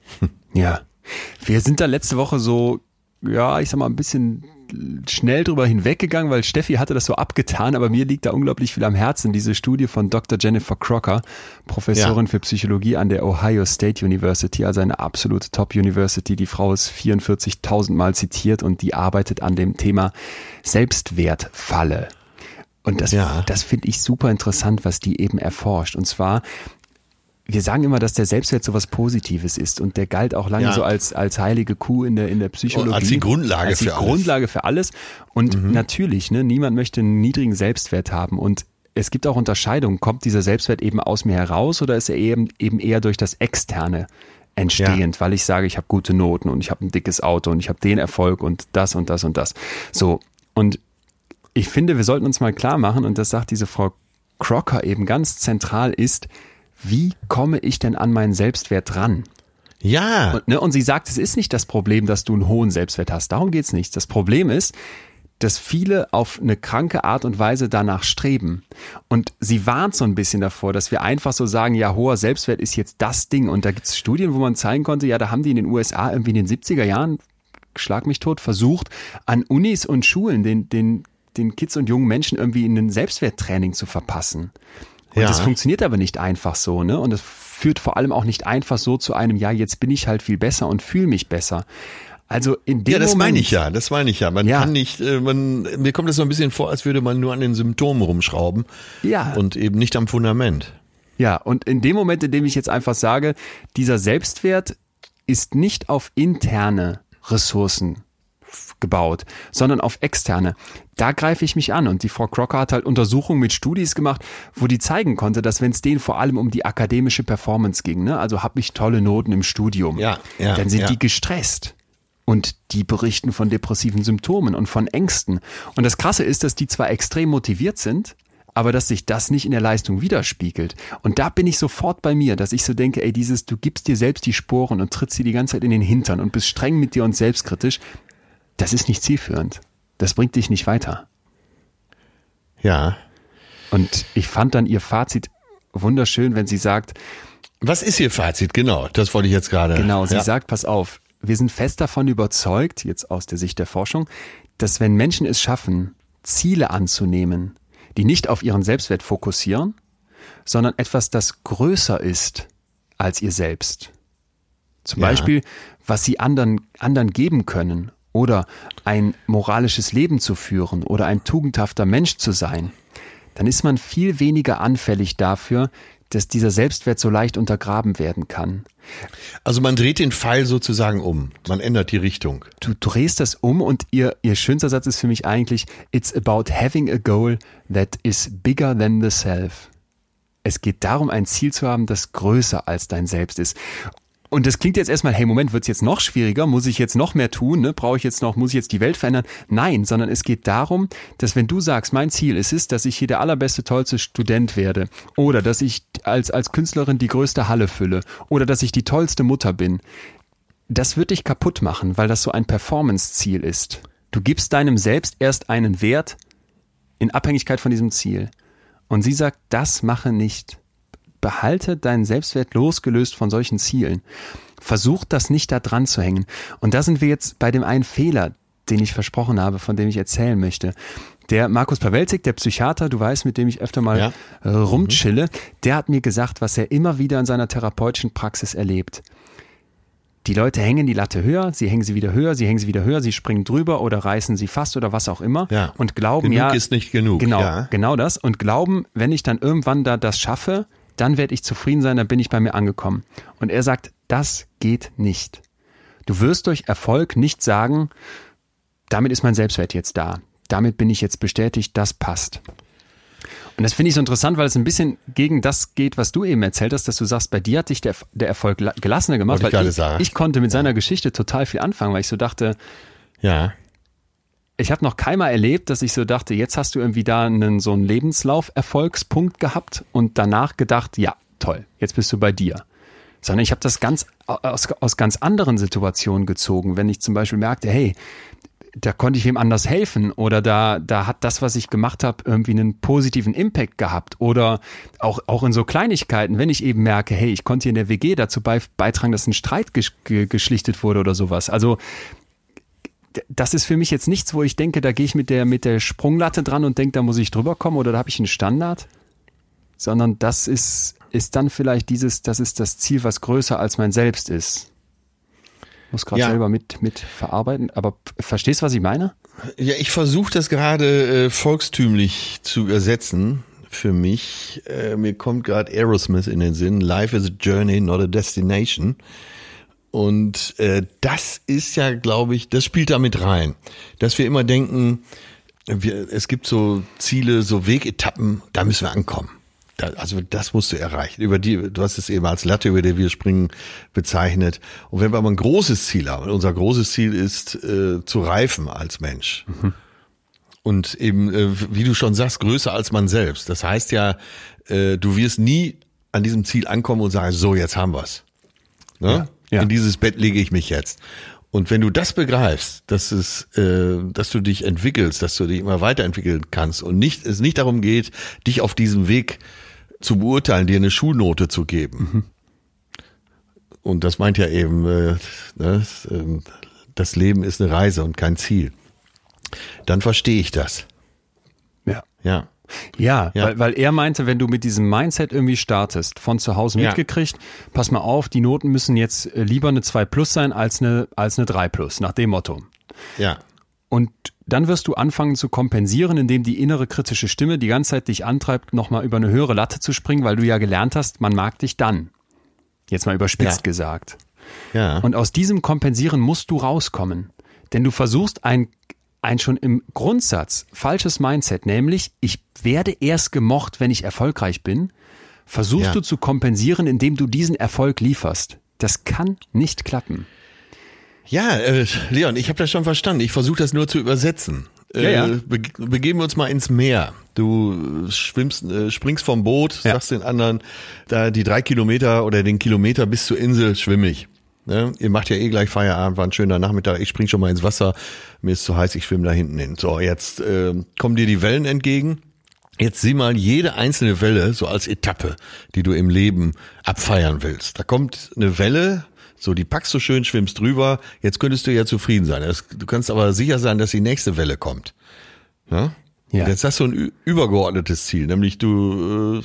Ja. Wir sind da letzte Woche so, ja, ich sag mal, ein bisschen schnell drüber hinweggegangen, weil Steffi hatte das so abgetan, aber mir liegt da unglaublich viel am Herzen. Diese Studie von Dr. Jennifer Crocker, Professorin für Psychologie an der Ohio State University, also eine absolute Top-University. Die Frau ist 44.000 Mal zitiert und die arbeitet an dem Thema Selbstwertfalle. Und das finde ich super interessant, was die eben erforscht. Und zwar, wir sagen immer, dass der Selbstwert so was Positives ist und der galt auch lange so als heilige Kuh in der Psychologie. Als die Grundlage für alles. Und natürlich, ne, niemand möchte einen niedrigen Selbstwert haben und es gibt auch Unterscheidungen. Kommt dieser Selbstwert eben aus mir heraus oder ist er eben eher durch das Externe entstehend, weil ich sage, ich habe gute Noten und ich habe ein dickes Auto und ich habe den Erfolg und das und das und das. So, und ich finde, wir sollten uns mal klar machen, und das sagt diese Frau Crocker eben ganz zentral ist, wie komme ich denn an meinen Selbstwert ran? Ja. Und sie sagt, es ist nicht das Problem, dass du einen hohen Selbstwert hast. Darum geht's nicht. Das Problem ist, dass viele auf eine kranke Art und Weise danach streben. Und sie warnt so ein bisschen davor, dass wir einfach so sagen, ja, hoher Selbstwert ist jetzt das Ding. Und da gibt's Studien, wo man zeigen konnte, ja, da haben die in den USA irgendwie in den 70er Jahren, schlag mich tot, versucht, an Unis und Schulen den Kids und jungen Menschen irgendwie in ein Selbstwerttraining zu verpassen. Und das funktioniert aber nicht einfach so, ne? Und es führt vor allem auch nicht einfach so zu einem, ja, jetzt bin ich halt viel besser und fühle mich besser. Also in dem das Moment, meine ich ja. Man kann nicht, mir kommt das so ein bisschen vor, als würde man nur an den Symptomen rumschrauben. Ja. Und eben nicht am Fundament. Ja, und in dem Moment, in dem ich jetzt einfach sage, dieser Selbstwert ist nicht auf interne Ressourcen gebaut, sondern auf externe. Da greife ich mich an und die Frau Crocker hat halt Untersuchungen mit Studis gemacht, wo die zeigen konnte, dass wenn es denen vor allem um die akademische Performance ging, ne, also habe ich tolle Noten im Studium, dann sind die gestresst und die berichten von depressiven Symptomen und von Ängsten. Und das Krasse ist, dass die zwar extrem motiviert sind, aber dass sich das nicht in der Leistung widerspiegelt. Und da bin ich sofort bei mir, dass ich so denke, ey, du gibst dir selbst die Sporen und trittst sie die ganze Zeit in den Hintern und bist streng mit dir und selbstkritisch. Das ist nicht zielführend. Das bringt dich nicht weiter. Ja. Und ich fand dann ihr Fazit wunderschön, wenn sie sagt... Was ist ihr Fazit? Genau, das wollte ich jetzt gerade... Genau, sie sagt, pass auf, wir sind fest davon überzeugt, jetzt aus der Sicht der Forschung, dass wenn Menschen es schaffen, Ziele anzunehmen, die nicht auf ihren Selbstwert fokussieren, sondern etwas, das größer ist als ihr selbst. Zum Beispiel, was sie anderen geben können oder ein moralisches Leben zu führen oder ein tugendhafter Mensch zu sein, dann ist man viel weniger anfällig dafür, dass dieser Selbstwert so leicht untergraben werden kann. Also man dreht den Pfeil sozusagen um, man ändert die Richtung. Du drehst das um und ihr schönster Satz ist für mich eigentlich, it's about having a goal that is bigger than the self. Es geht darum, ein Ziel zu haben, das größer als dein Selbst ist. Und das klingt jetzt erstmal, hey, Moment, wird's jetzt noch schwieriger? Muss ich jetzt noch mehr tun? Ne? Muss ich jetzt die Welt verändern? Nein, sondern es geht darum, dass wenn du sagst, mein Ziel ist, dass ich hier der allerbeste, tollste Student werde oder dass ich als Künstlerin die größte Halle fülle oder dass ich die tollste Mutter bin, das wird dich kaputt machen, weil das so ein Performance-Ziel ist. Du gibst deinem Selbst erst einen Wert in Abhängigkeit von diesem Ziel. Und sie sagt, das mache nicht. Behalte deinen Selbstwert losgelöst von solchen Zielen. Versuch das nicht da dran zu hängen. Und da sind wir jetzt bei dem einen Fehler, den ich versprochen habe, von dem ich erzählen möchte. Der Markus Pawelzig, der Psychiater, du weißt, mit dem ich öfter mal rumchille, der hat mir gesagt, was er immer wieder in seiner therapeutischen Praxis erlebt. Die Leute hängen die Latte höher, sie hängen sie wieder höher, sie springen drüber oder reißen sie fast oder was auch immer und glauben, genug ist nicht genug. Genau das. Und glauben, wenn ich dann irgendwann da das schaffe, dann werde ich zufrieden sein, dann bin ich bei mir angekommen. Und er sagt, das geht nicht. Du wirst durch Erfolg nicht sagen, damit ist mein Selbstwert jetzt da. Damit bin ich jetzt bestätigt, das passt. Und das finde ich so interessant, weil es ein bisschen gegen das geht, was du eben erzählt hast, dass du sagst, bei dir hat dich der Erfolg gelassener gemacht, weil ich konnte mit seiner Geschichte total viel anfangen, weil ich so dachte, ich habe noch keinmal erlebt, dass ich so dachte, jetzt hast du irgendwie da so einen Lebenslauf-Erfolgspunkt gehabt und danach gedacht, ja, toll, jetzt bist du bei dir. Sondern ich habe das aus ganz anderen Situationen gezogen, wenn ich zum Beispiel merkte, hey, da konnte ich wem anders helfen oder da hat das, was ich gemacht habe, irgendwie einen positiven Impact gehabt oder auch in so Kleinigkeiten, wenn ich eben merke, hey, ich konnte hier in der WG dazu beitragen, dass ein Streit geschlichtet wurde oder sowas. Also das ist für mich jetzt nichts, wo ich denke, da gehe ich mit der Sprunglatte dran und denke, da muss ich drüber kommen oder da habe ich einen Standard, sondern das ist dann vielleicht das ist das Ziel, was größer als mein Selbst ist. Muss gerade selber mit verarbeiten, aber verstehst du, was ich meine? Ja, ich versuche das gerade volkstümlich zu übersetzen für mich. Mir kommt gerade Aerosmith in den Sinn. Life is a journey, not a destination. Und das ist ja, glaube ich, das spielt da mit rein. Dass wir immer denken, es gibt so Ziele, so Wegetappen, da müssen wir ankommen. Also das musst du erreichen. Du hast es eben als Latte, über die wir springen, bezeichnet. Und wenn wir aber ein großes Ziel haben, unser großes Ziel ist, zu reifen als Mensch. Mhm. Und eben, wie du schon sagst, größer als man selbst. Das heißt ja, du wirst nie an diesem Ziel ankommen und sagen, so, jetzt haben wir's. Ne? Ja. In dieses Bett lege ich mich jetzt. Und wenn du das begreifst, dass du dich entwickelst, dass du dich immer weiterentwickeln kannst und es nicht darum geht, dich auf diesem Weg zu beurteilen, dir eine Schulnote zu geben. Mhm. Und das meint ja eben, das Leben ist eine Reise und kein Ziel. Dann verstehe ich das. Ja. Weil er meinte, wenn du mit diesem Mindset irgendwie startest, von zu Hause mitgekriegt, pass mal auf, die Noten müssen jetzt lieber eine 2+ sein als eine 3+, nach dem Motto. Ja. Und dann wirst du anfangen zu kompensieren, indem die innere kritische Stimme die ganze Zeit dich antreibt, nochmal über eine höhere Latte zu springen, weil du ja gelernt hast, man mag dich dann. Jetzt mal überspitzt gesagt. Ja. Und aus diesem Kompensieren musst du rauskommen. Denn du versuchst ein schon im Grundsatz falsches Mindset, nämlich ich werde erst gemocht, wenn ich erfolgreich bin, versuchst du zu kompensieren, indem du diesen Erfolg lieferst. Das kann nicht klappen. Ja, Leon, ich habe das schon verstanden. Ich versuche das nur zu übersetzen. Begeben wir uns mal ins Meer. Du springst vom Boot, sagst den anderen, da die 3 Kilometer oder den Kilometer bis zur Insel schwimme ich. Ne? Ihr macht ja gleich Feierabend, war ein schöner Nachmittag, ich spring schon mal ins Wasser, mir ist zu heiß, ich schwimme da hinten hin. So, jetzt kommen dir die Wellen entgegen. Jetzt sieh mal jede einzelne Welle so als Etappe, die du im Leben abfeiern willst. Da kommt eine Welle, so die packst du schön, schwimmst drüber, jetzt könntest du ja zufrieden sein. Du kannst aber sicher sein, dass die nächste Welle kommt. Ne? Ja. Jetzt hast du ein übergeordnetes Ziel, nämlich du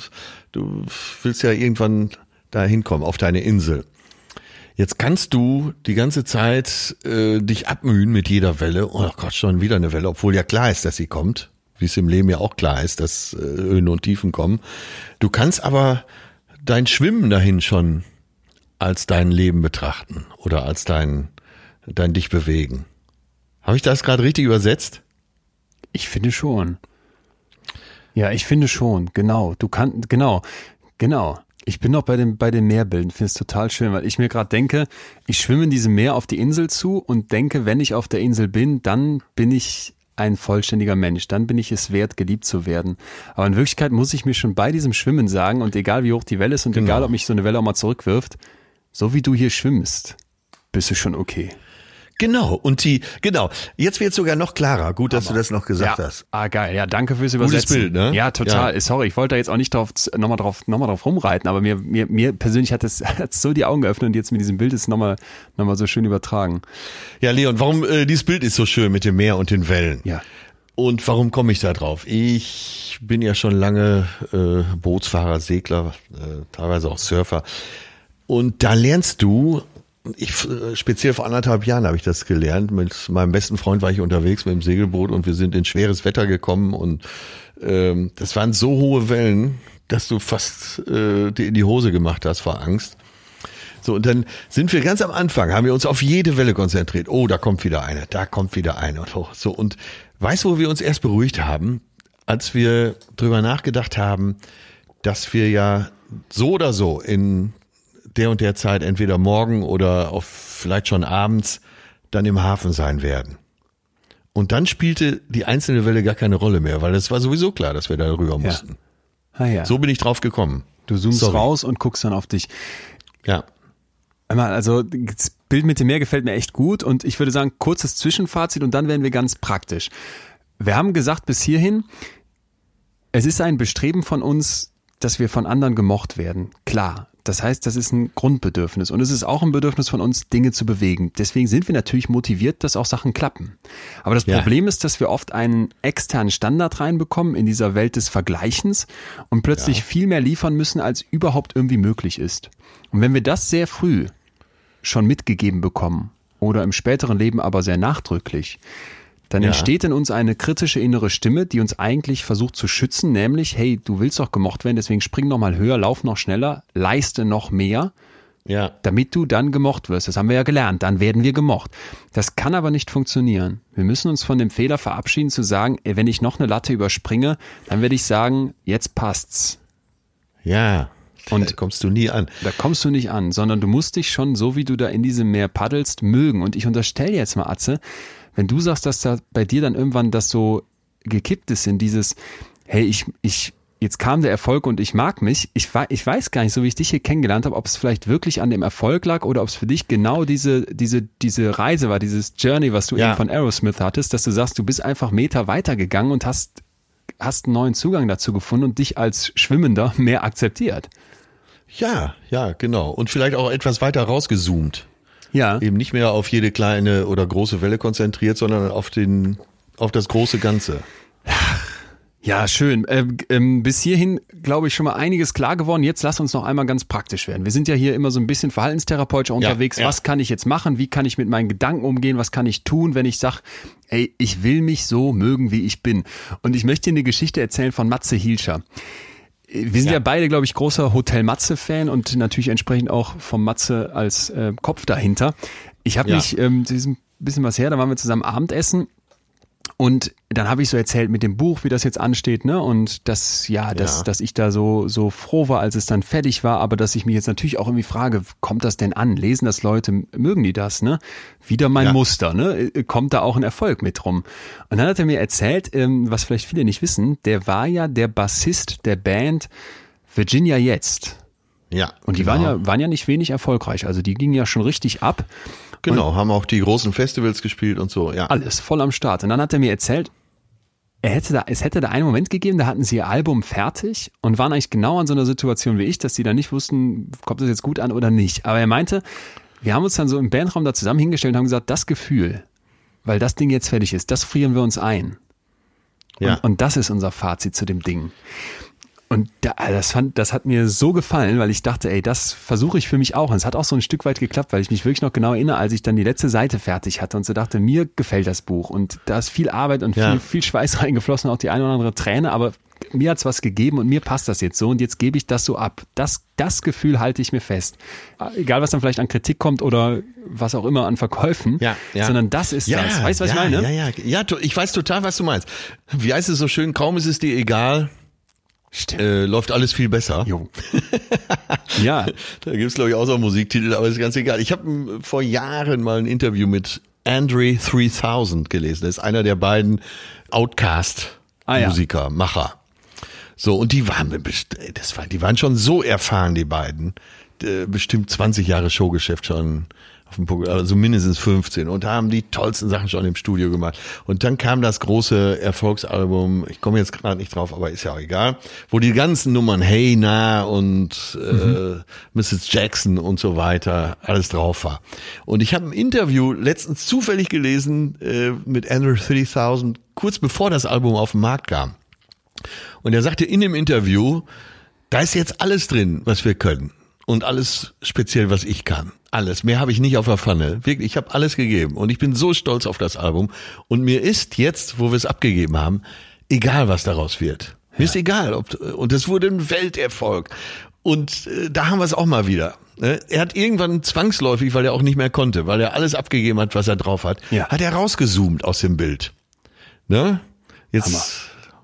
willst ja irgendwann da hinkommen, auf deine Insel. Jetzt kannst du die ganze Zeit dich abmühen mit jeder Welle. Oh Gott, schon wieder eine Welle, obwohl ja klar ist, dass sie kommt. Wie es im Leben ja auch klar ist, dass Höhen und Tiefen kommen. Du kannst aber dein Schwimmen dahin schon als dein Leben betrachten oder als dein dich bewegen. Habe ich das gerade richtig übersetzt? Ich finde schon. Ja, ich finde schon. Genau. Genau. Ich bin noch bei den Meerbildern, finde es total schön, weil ich mir gerade denke, ich schwimme in diesem Meer auf die Insel zu und denke, wenn ich auf der Insel bin, dann bin ich ein vollständiger Mensch, dann bin ich es wert, geliebt zu werden. Aber in Wirklichkeit muss ich mir schon bei diesem Schwimmen sagen, und egal wie hoch die Welle ist und egal, ob mich so eine Welle auch mal zurückwirft, so wie du hier schwimmst, bist du schon okay. Genau, jetzt wird es sogar noch klarer. Gut, dass du das noch gesagt hast. Geil, ja, danke fürs Übersetzen. Gutes Bild, ne? Ja, total. Ja. Sorry, ich wollte da jetzt auch nicht nochmal drauf rumreiten, aber mir persönlich hat es so die Augen geöffnet und jetzt mit diesem Bild ist nochmal so schön übertragen. Ja, Leon, warum dieses Bild ist so schön mit dem Meer und den Wellen? Ja. Und warum komme ich da drauf? Ich bin ja schon lange Bootsfahrer, Segler, teilweise auch Surfer. Und da lernst du, speziell vor 1,5 Jahren habe ich das gelernt. Mit meinem besten Freund war ich unterwegs mit dem Segelboot und wir sind in schweres Wetter gekommen und das waren so hohe Wellen, dass du fast dir in die Hose gemacht hast vor Angst. So, und dann sind wir ganz am Anfang, haben wir uns auf jede Welle konzentriert. Oh, da kommt wieder eine, da kommt wieder eine. Und so, und weißt du, wo wir uns erst beruhigt haben? als wir drüber nachgedacht haben, dass wir ja so oder so in der und der Zeit entweder morgen oder vielleicht schon abends dann im Hafen sein werden. Und dann spielte die einzelne Welle gar keine Rolle mehr, weil es war sowieso klar, dass wir da rüber mussten. Ah, ja. So bin ich drauf gekommen. Du zoomst raus und guckst dann auf dich. Ja. Also das Bild mit dem Meer gefällt mir echt gut und ich würde sagen, kurzes Zwischenfazit und dann werden wir ganz praktisch. Wir haben gesagt bis hierhin, es ist ein Bestreben von uns, dass wir von anderen gemocht werden. Klar. Das heißt, das ist ein Grundbedürfnis und es ist auch ein Bedürfnis von uns, Dinge zu bewegen. Deswegen sind wir natürlich motiviert, dass auch Sachen klappen. Aber das Problem ist, dass wir oft einen externen Standard reinbekommen in dieser Welt des Vergleichens und plötzlich viel mehr liefern müssen, als überhaupt irgendwie möglich ist. Und wenn wir das sehr früh schon mitgegeben bekommen oder im späteren Leben aber sehr nachdrücklich, dann entsteht in uns eine kritische innere Stimme, die uns eigentlich versucht zu schützen, nämlich, hey, du willst doch gemocht werden, deswegen spring noch mal höher, lauf noch schneller, leiste noch mehr, damit du dann gemocht wirst. Das haben wir ja gelernt, dann werden wir gemocht. Das kann aber nicht funktionieren. Wir müssen uns von dem Fehler verabschieden, zu sagen, ey, wenn ich noch eine Latte überspringe, dann werde ich sagen, jetzt passt's. Ja, und da kommst du nie an. Da kommst du nicht an, sondern du musst dich schon, so wie du da in diesem Meer paddelst, mögen. Und ich unterstelle jetzt mal, Atze, wenn du sagst, dass da bei dir dann irgendwann das so gekippt ist in dieses, hey, jetzt kam der Erfolg und ich mag mich, ich weiß gar nicht, so wie ich dich hier kennengelernt habe, ob es vielleicht wirklich an dem Erfolg lag oder ob es für dich genau diese Reise war, dieses Journey, was du eben von Aerosmith hattest, dass du sagst, du bist einfach Meter weitergegangen und hast einen neuen Zugang dazu gefunden und dich als Schwimmender mehr akzeptiert. Ja, genau. Und vielleicht auch etwas weiter rausgezoomt. Ja. Eben nicht mehr auf jede kleine oder große Welle konzentriert, sondern auf das große Ganze. Ja, schön. Bis hierhin, glaube ich, schon mal einiges klar geworden. Jetzt lass uns noch einmal ganz praktisch werden. Wir sind ja hier immer so ein bisschen verhaltenstherapeutisch unterwegs. Ja. Was kann ich jetzt machen? Wie kann ich mit meinen Gedanken umgehen? Was kann ich tun, wenn ich sage, ey, ich will mich so mögen, wie ich bin? Und ich möchte dir eine Geschichte erzählen von Matze Hilscher. Wir sind ja beide, glaube ich, großer Hotel Matze-Fan und natürlich entsprechend auch vom Matze als Kopf dahinter. Ich habe mich, das ist ein bisschen was her, da waren wir zusammen Abendessen und dann habe ich so erzählt mit dem Buch, wie das jetzt ansteht, ne? Und dass ich da so froh war, als es dann fertig war, aber dass ich mich jetzt natürlich auch irgendwie frage, kommt das denn an? Lesen das Leute? Mögen die das, ne? Wieder mein Muster, ne? Kommt da auch ein Erfolg mit rum? Und dann hat er mir erzählt, was vielleicht viele nicht wissen, der war ja der Bassist der Band Virginia Jetzt. Ja. Und die waren ja nicht wenig erfolgreich, also die gingen ja schon richtig ab. Genau, haben auch die großen Festivals gespielt und so, ja. Alles voll am Start. Und dann hat er mir erzählt, es hätte da einen Moment gegeben, da hatten sie ihr Album fertig und waren eigentlich genau an so einer Situation wie ich, dass die da nicht wussten, kommt das jetzt gut an oder nicht. Aber er meinte, wir haben uns dann so im Bandraum da zusammen hingestellt und haben gesagt, das Gefühl, weil das Ding jetzt fertig ist, das frieren wir uns ein. Und das ist unser Fazit zu dem Ding. Und das hat mir so gefallen, weil ich dachte, ey, das versuche ich für mich auch. Und es hat auch so ein Stück weit geklappt, weil ich mich wirklich noch genau erinnere, als ich dann die letzte Seite fertig hatte und so dachte, mir gefällt das Buch. Und da ist viel Arbeit und viel Schweiß reingeflossen, auch die eine oder andere Träne, aber mir hat's was gegeben und mir passt das jetzt so und jetzt gebe ich das so ab. Das Gefühl halte ich mir fest. Egal, was dann vielleicht an Kritik kommt oder was auch immer an Verkäufen, sondern das ist das. Weißt du, was ich meine? Ja, ich weiß total, was du meinst. Wie heißt es so schön, kaum ist es dir egal, läuft alles viel besser. Jo. Ja. Da gibt's glaube ich auch so einen Musiktitel, aber ist ganz egal. Ich habe vor Jahren mal ein Interview mit Andre 3000 gelesen. Das ist einer der beiden Outkast-Musiker, Macher. So, und die waren schon so erfahren, die beiden. Bestimmt 20 Jahre Showgeschäft schon auf dem Punkt, also mindestens 15 und haben die tollsten Sachen schon im Studio gemacht. Und dann kam das große Erfolgsalbum, ich komme jetzt gerade nicht drauf, aber ist ja auch egal, wo die ganzen Nummern Hey Na und Mrs. Jackson und so weiter alles drauf war. Und ich habe ein Interview letztens zufällig gelesen mit Andre 3000, kurz bevor das Album auf den Markt kam. Und er sagte in dem Interview, da ist jetzt alles drin, was wir können. Und alles speziell, was ich kann. Alles. Mehr habe ich nicht auf der Pfanne. Wirklich, ich habe alles gegeben. Und ich bin so stolz auf das Album. Und mir ist jetzt, wo wir es abgegeben haben, egal, was daraus wird. Mir ist egal. Und es wurde ein Welterfolg. Und da haben wir es auch mal wieder. Er hat irgendwann zwangsläufig, weil er auch nicht mehr konnte, weil er alles abgegeben hat, was er drauf hat, hat er rausgezoomt aus dem Bild. Ne?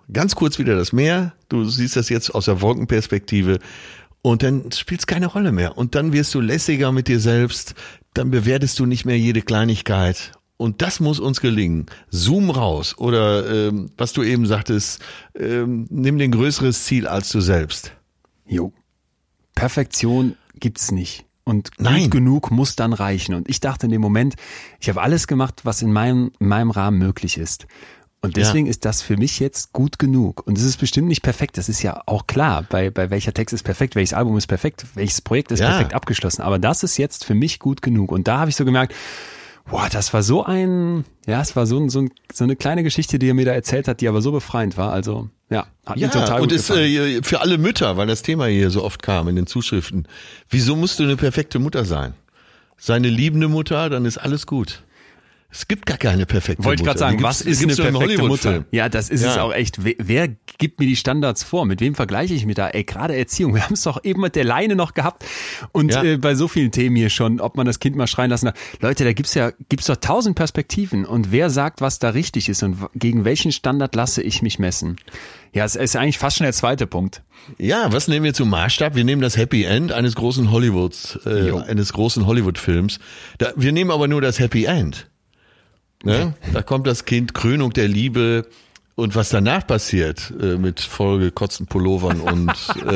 ganz kurz wieder das Meer, du siehst das jetzt aus der Wolkenperspektive und dann spielt es keine Rolle mehr. Und dann wirst du lässiger mit dir selbst, dann bewertest du nicht mehr jede Kleinigkeit. Und das muss uns gelingen. Zoom raus oder was du eben sagtest, nimm dir ein größeres Ziel als du selbst. Jo. Perfektion gibt's nicht. Und gut Nein. genug muss dann reichen. Und ich dachte in dem Moment, ich habe alles gemacht, was in meinem Rahmen möglich ist. Und deswegen ist das für mich jetzt gut genug. Und es ist bestimmt nicht perfekt. Das ist ja auch klar. Bei welcher Text ist perfekt, welches Album ist perfekt, welches Projekt ist perfekt abgeschlossen. Aber das ist jetzt für mich gut genug. Und da habe ich so gemerkt, boah, das war so es war so eine kleine Geschichte, die er mir da erzählt hat, die aber so befreiend war. Also, hat mir total gut gefallen. Und ist für alle Mütter, weil das Thema hier so oft kam in den Zuschriften. Wieso musst du eine perfekte Mutter sein? Sei eine liebende Mutter, dann ist alles gut. Es gibt gar keine perfekte Mutter. Wollte ich gerade sagen, was ist eine perfekte Mutter? Ja, das ist es auch echt. Wer gibt mir die Standards vor? Mit wem vergleiche ich mich da? Gerade Erziehung. Wir haben es doch eben mit der Leine noch gehabt. Und bei so vielen Themen hier schon, ob man das Kind mal schreien lassen darf. Leute, da gibt's doch 1000 Perspektiven. Und wer sagt, was da richtig ist und gegen welchen Standard lasse ich mich messen? Ja, es ist eigentlich fast schon der zweite Punkt. Ja, was nehmen wir zum Maßstab? Wir nehmen das Happy End eines großen Hollywood-Films. Wir nehmen aber nur das Happy End. Ne? Da kommt das Kind, Krönung der Liebe, und was danach passiert mit vollgekotzten Pullovern und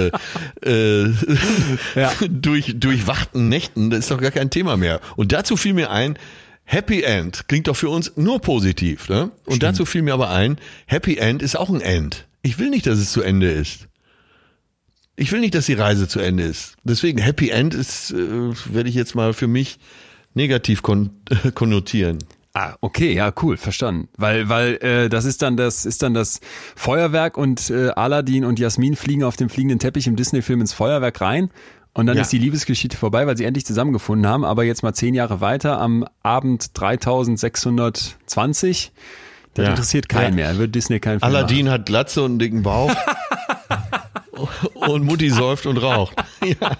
durchwachten Nächten, das ist doch gar kein Thema mehr. Und dazu fiel mir ein, Happy End klingt doch für uns nur positiv. Ne? Und Stimmt. dazu fiel mir aber ein, Happy End ist auch ein End. Ich will nicht, dass es zu Ende ist. Ich will nicht, dass die Reise zu Ende ist. Deswegen Happy End ist, werde ich jetzt mal für mich negativ konnotieren. Ah, okay, ja, cool, verstanden. Weil das ist dann das Feuerwerk und Aladdin und Jasmin fliegen auf dem fliegenden Teppich im Disney-Film ins Feuerwerk rein und dann ist die Liebesgeschichte vorbei, weil sie endlich zusammengefunden haben. Aber jetzt mal 10 Jahre weiter, am Abend 3620, das interessiert keinen mehr. Wird Disney keinen Film Aladdin machen. hat Glatze und einen dicken Bauch und Mutti säuft und raucht. Ja.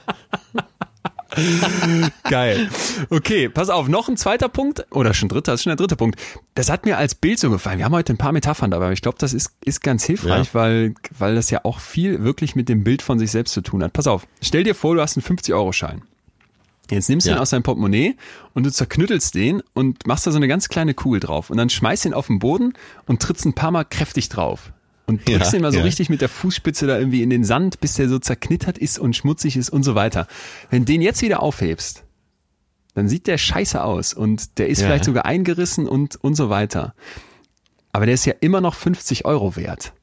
Geil. Okay, pass auf, noch ein zweiter Punkt, oder schon dritter, das ist schon der dritte Punkt. Das hat mir als Bild so gefallen. Wir haben heute ein paar Metaphern dabei, aber ich glaube, das ist ganz hilfreich, weil das ja auch viel wirklich mit dem Bild von sich selbst zu tun hat. Pass auf, stell dir vor, du hast einen 50-Euro-Schein. Jetzt nimmst du ihn aus deinem Portemonnaie und du zerknüttelst den und machst da so eine ganz kleine Kugel drauf und dann schmeißt ihn auf den Boden und trittst ein paar Mal kräftig drauf. Und drückst den mal so richtig mit der Fußspitze da irgendwie in den Sand, bis der so zerknittert ist und schmutzig ist und so weiter. Wenn du den jetzt wieder aufhebst, dann sieht der scheiße aus und der ist vielleicht sogar eingerissen und so weiter. Aber der ist ja immer noch 50 Euro wert.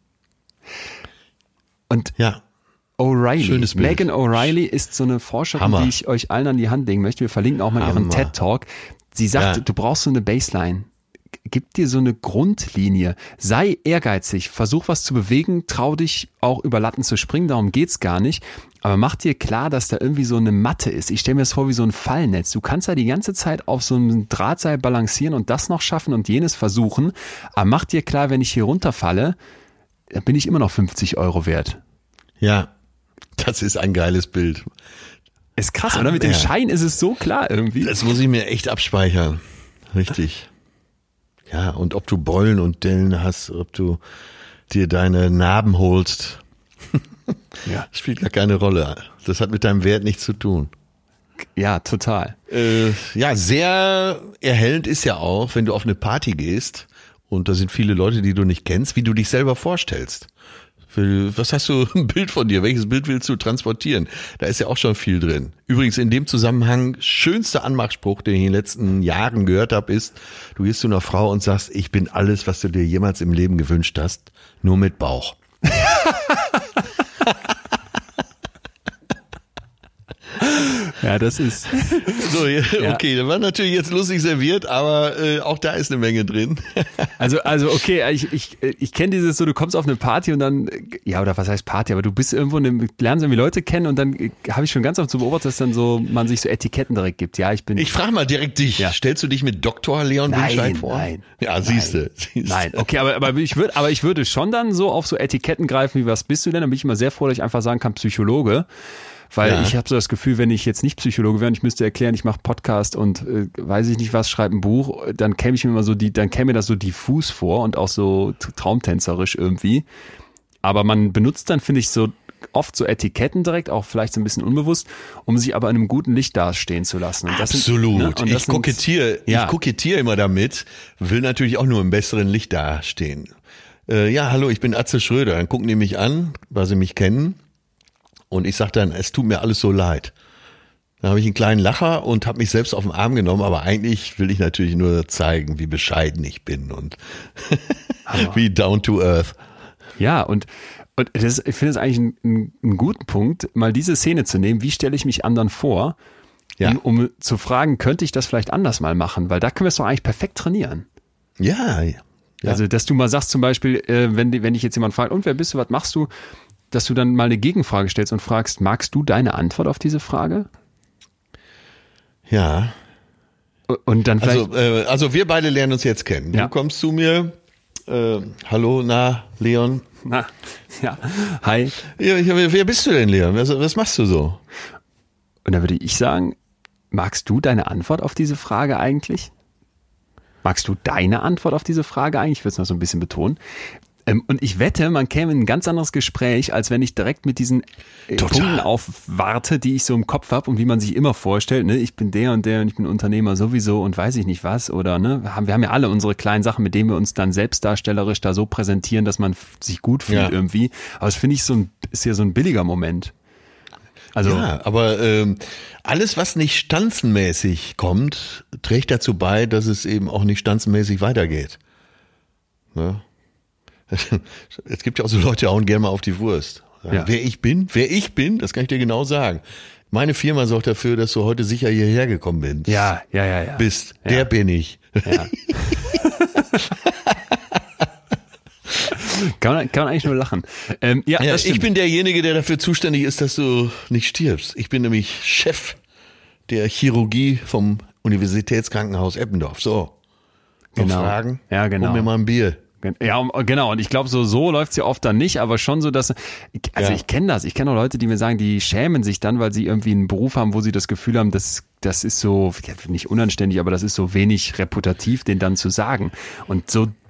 Und O'Reilly, Megan O'Reilly ist so eine Forscherin, die ich euch allen an die Hand legen möchte. Wir verlinken auch mal ihren TED-Talk. Sie sagt, du brauchst so eine Baseline. Gib dir so eine Grundlinie, sei ehrgeizig, versuch was zu bewegen, trau dich auch über Latten zu springen, darum geht's gar nicht, aber mach dir klar, dass da irgendwie so eine Matte ist. Ich stelle mir das vor wie so ein Fallnetz. Du kannst da die ganze Zeit auf so einem Drahtseil balancieren und das noch schaffen und jenes versuchen, aber mach dir klar, wenn ich hier runterfalle, dann bin ich immer noch 50 Euro wert. Ja, das ist ein geiles Bild. Ist krass, oder? Mit dem Schein ist es so klar irgendwie. Das muss ich mir echt abspeichern. Richtig. Ja, und ob du Beulen und Dellen hast, ob du dir deine Narben holst, spielt gar keine Rolle. Das hat mit deinem Wert nichts zu tun. Ja, total. Sehr erhellend ist ja auch, wenn du auf eine Party gehst und da sind viele Leute, die du nicht kennst, wie du dich selber vorstellst. Was hast du ein Bild von dir? Welches Bild willst du transportieren? Da ist ja auch schon viel drin. Übrigens in dem Zusammenhang, schönster Anmachspruch, den ich in den letzten Jahren gehört habe, ist, du gehst zu einer Frau und sagst, ich bin alles, was du dir jemals im Leben gewünscht hast, nur mit Bauch. Ja, das ist so, okay, das war natürlich jetzt lustig serviert, aber auch da ist eine Menge drin. Also okay, ich kenne dieses so, du kommst auf eine Party und dann, ja, oder was heißt Party, aber du bist irgendwo, lernst irgendwie Leute kennen und dann habe ich schon ganz oft so beobachtet, dass dann so man sich so Etiketten direkt gibt. Ja, ich frage mal direkt dich, stellst du dich mit Dr. Leon Winscheid vor? Nein. Ja, siehste. Nein, okay, aber ich würde schon dann so auf so Etiketten greifen, wie was bist du denn? Dann bin ich immer sehr froh, dass ich einfach sagen kann, Psychologe. Weil ich habe so das Gefühl, wenn ich jetzt nicht Psychologe wäre und ich müsste erklären, ich mache Podcast und weiß ich nicht was, schreibe ein Buch, dann käme mir das so diffus vor und auch so traumtänzerisch irgendwie. Aber man benutzt dann, finde ich, so oft so Etiketten direkt, auch vielleicht so ein bisschen unbewusst, um sich aber in einem guten Licht dastehen zu lassen. Und absolut. Ich kokettiere immer damit, will natürlich auch nur im besseren Licht dastehen. Hallo, ich bin Atze Schröder. Dann gucken die mich an, weil sie mich kennen. Und ich sage dann, es tut mir alles so leid. Dann habe ich einen kleinen Lacher und habe mich selbst auf den Arm genommen, aber eigentlich will ich natürlich nur zeigen, wie bescheiden ich bin und wie down to earth. Ja, und ich finde es eigentlich einen guten Punkt, mal diese Szene zu nehmen, wie stelle ich mich anderen vor, um zu fragen, könnte ich das vielleicht anders mal machen? Weil da können wir es doch eigentlich perfekt trainieren. Ja. Also, dass du mal sagst zum Beispiel, wenn dich jetzt jemand fragt, und wer bist du, was machst du, dass du dann mal eine Gegenfrage stellst und fragst, magst du deine Antwort auf diese Frage? Ja. Und dann vielleicht... Also wir beide lernen uns jetzt kennen. Du kommst zu mir, hallo, Leon. Hi. Wer bist du denn, Leon? Was machst du so? Und dann würde ich sagen, magst du deine Antwort auf diese Frage eigentlich? Magst du deine Antwort auf diese Frage eigentlich? Ich würde es noch so ein bisschen betonen. Und ich wette, man käme in ein ganz anderes Gespräch, als wenn ich direkt mit diesen Punkten aufwarte, die ich so im Kopf habe und wie man sich immer vorstellt, ne, ich bin der und ich bin Unternehmer sowieso und weiß ich nicht was, oder ne, wir haben ja alle unsere kleinen Sachen, mit denen wir uns dann selbstdarstellerisch da so präsentieren, dass man sich gut fühlt irgendwie. Aber das finde ich ist ja so ein billiger Moment. Also, ja, aber alles, was nicht stanzenmäßig kommt, trägt dazu bei, dass es eben auch nicht stanzenmäßig weitergeht. Ne? Es gibt ja auch so Leute, die hauen gerne mal auf die Wurst. Sagen, wer ich bin, das kann ich dir genau sagen. Meine Firma sorgt dafür, dass du heute sicher hierher gekommen bist. Ja. Bist. Der bin ich. Ja. Kann man eigentlich nur lachen. Ich bin derjenige, der dafür zuständig ist, dass du nicht stirbst. Ich bin nämlich Chef der Chirurgie vom Universitätskrankenhaus Eppendorf. So. Genau. Fragen? Ja, genau. Hol mir mal ein Bier. Ja, genau. Und ich glaube, so läuft's ja oft dann nicht, aber schon so, dass, ich kenne das. Ich kenne auch Leute, die mir sagen, die schämen sich dann, weil sie irgendwie einen Beruf haben, wo sie das Gefühl haben, das ist so, nicht unanständig, aber das ist so wenig reputativ, den dann zu sagen. Und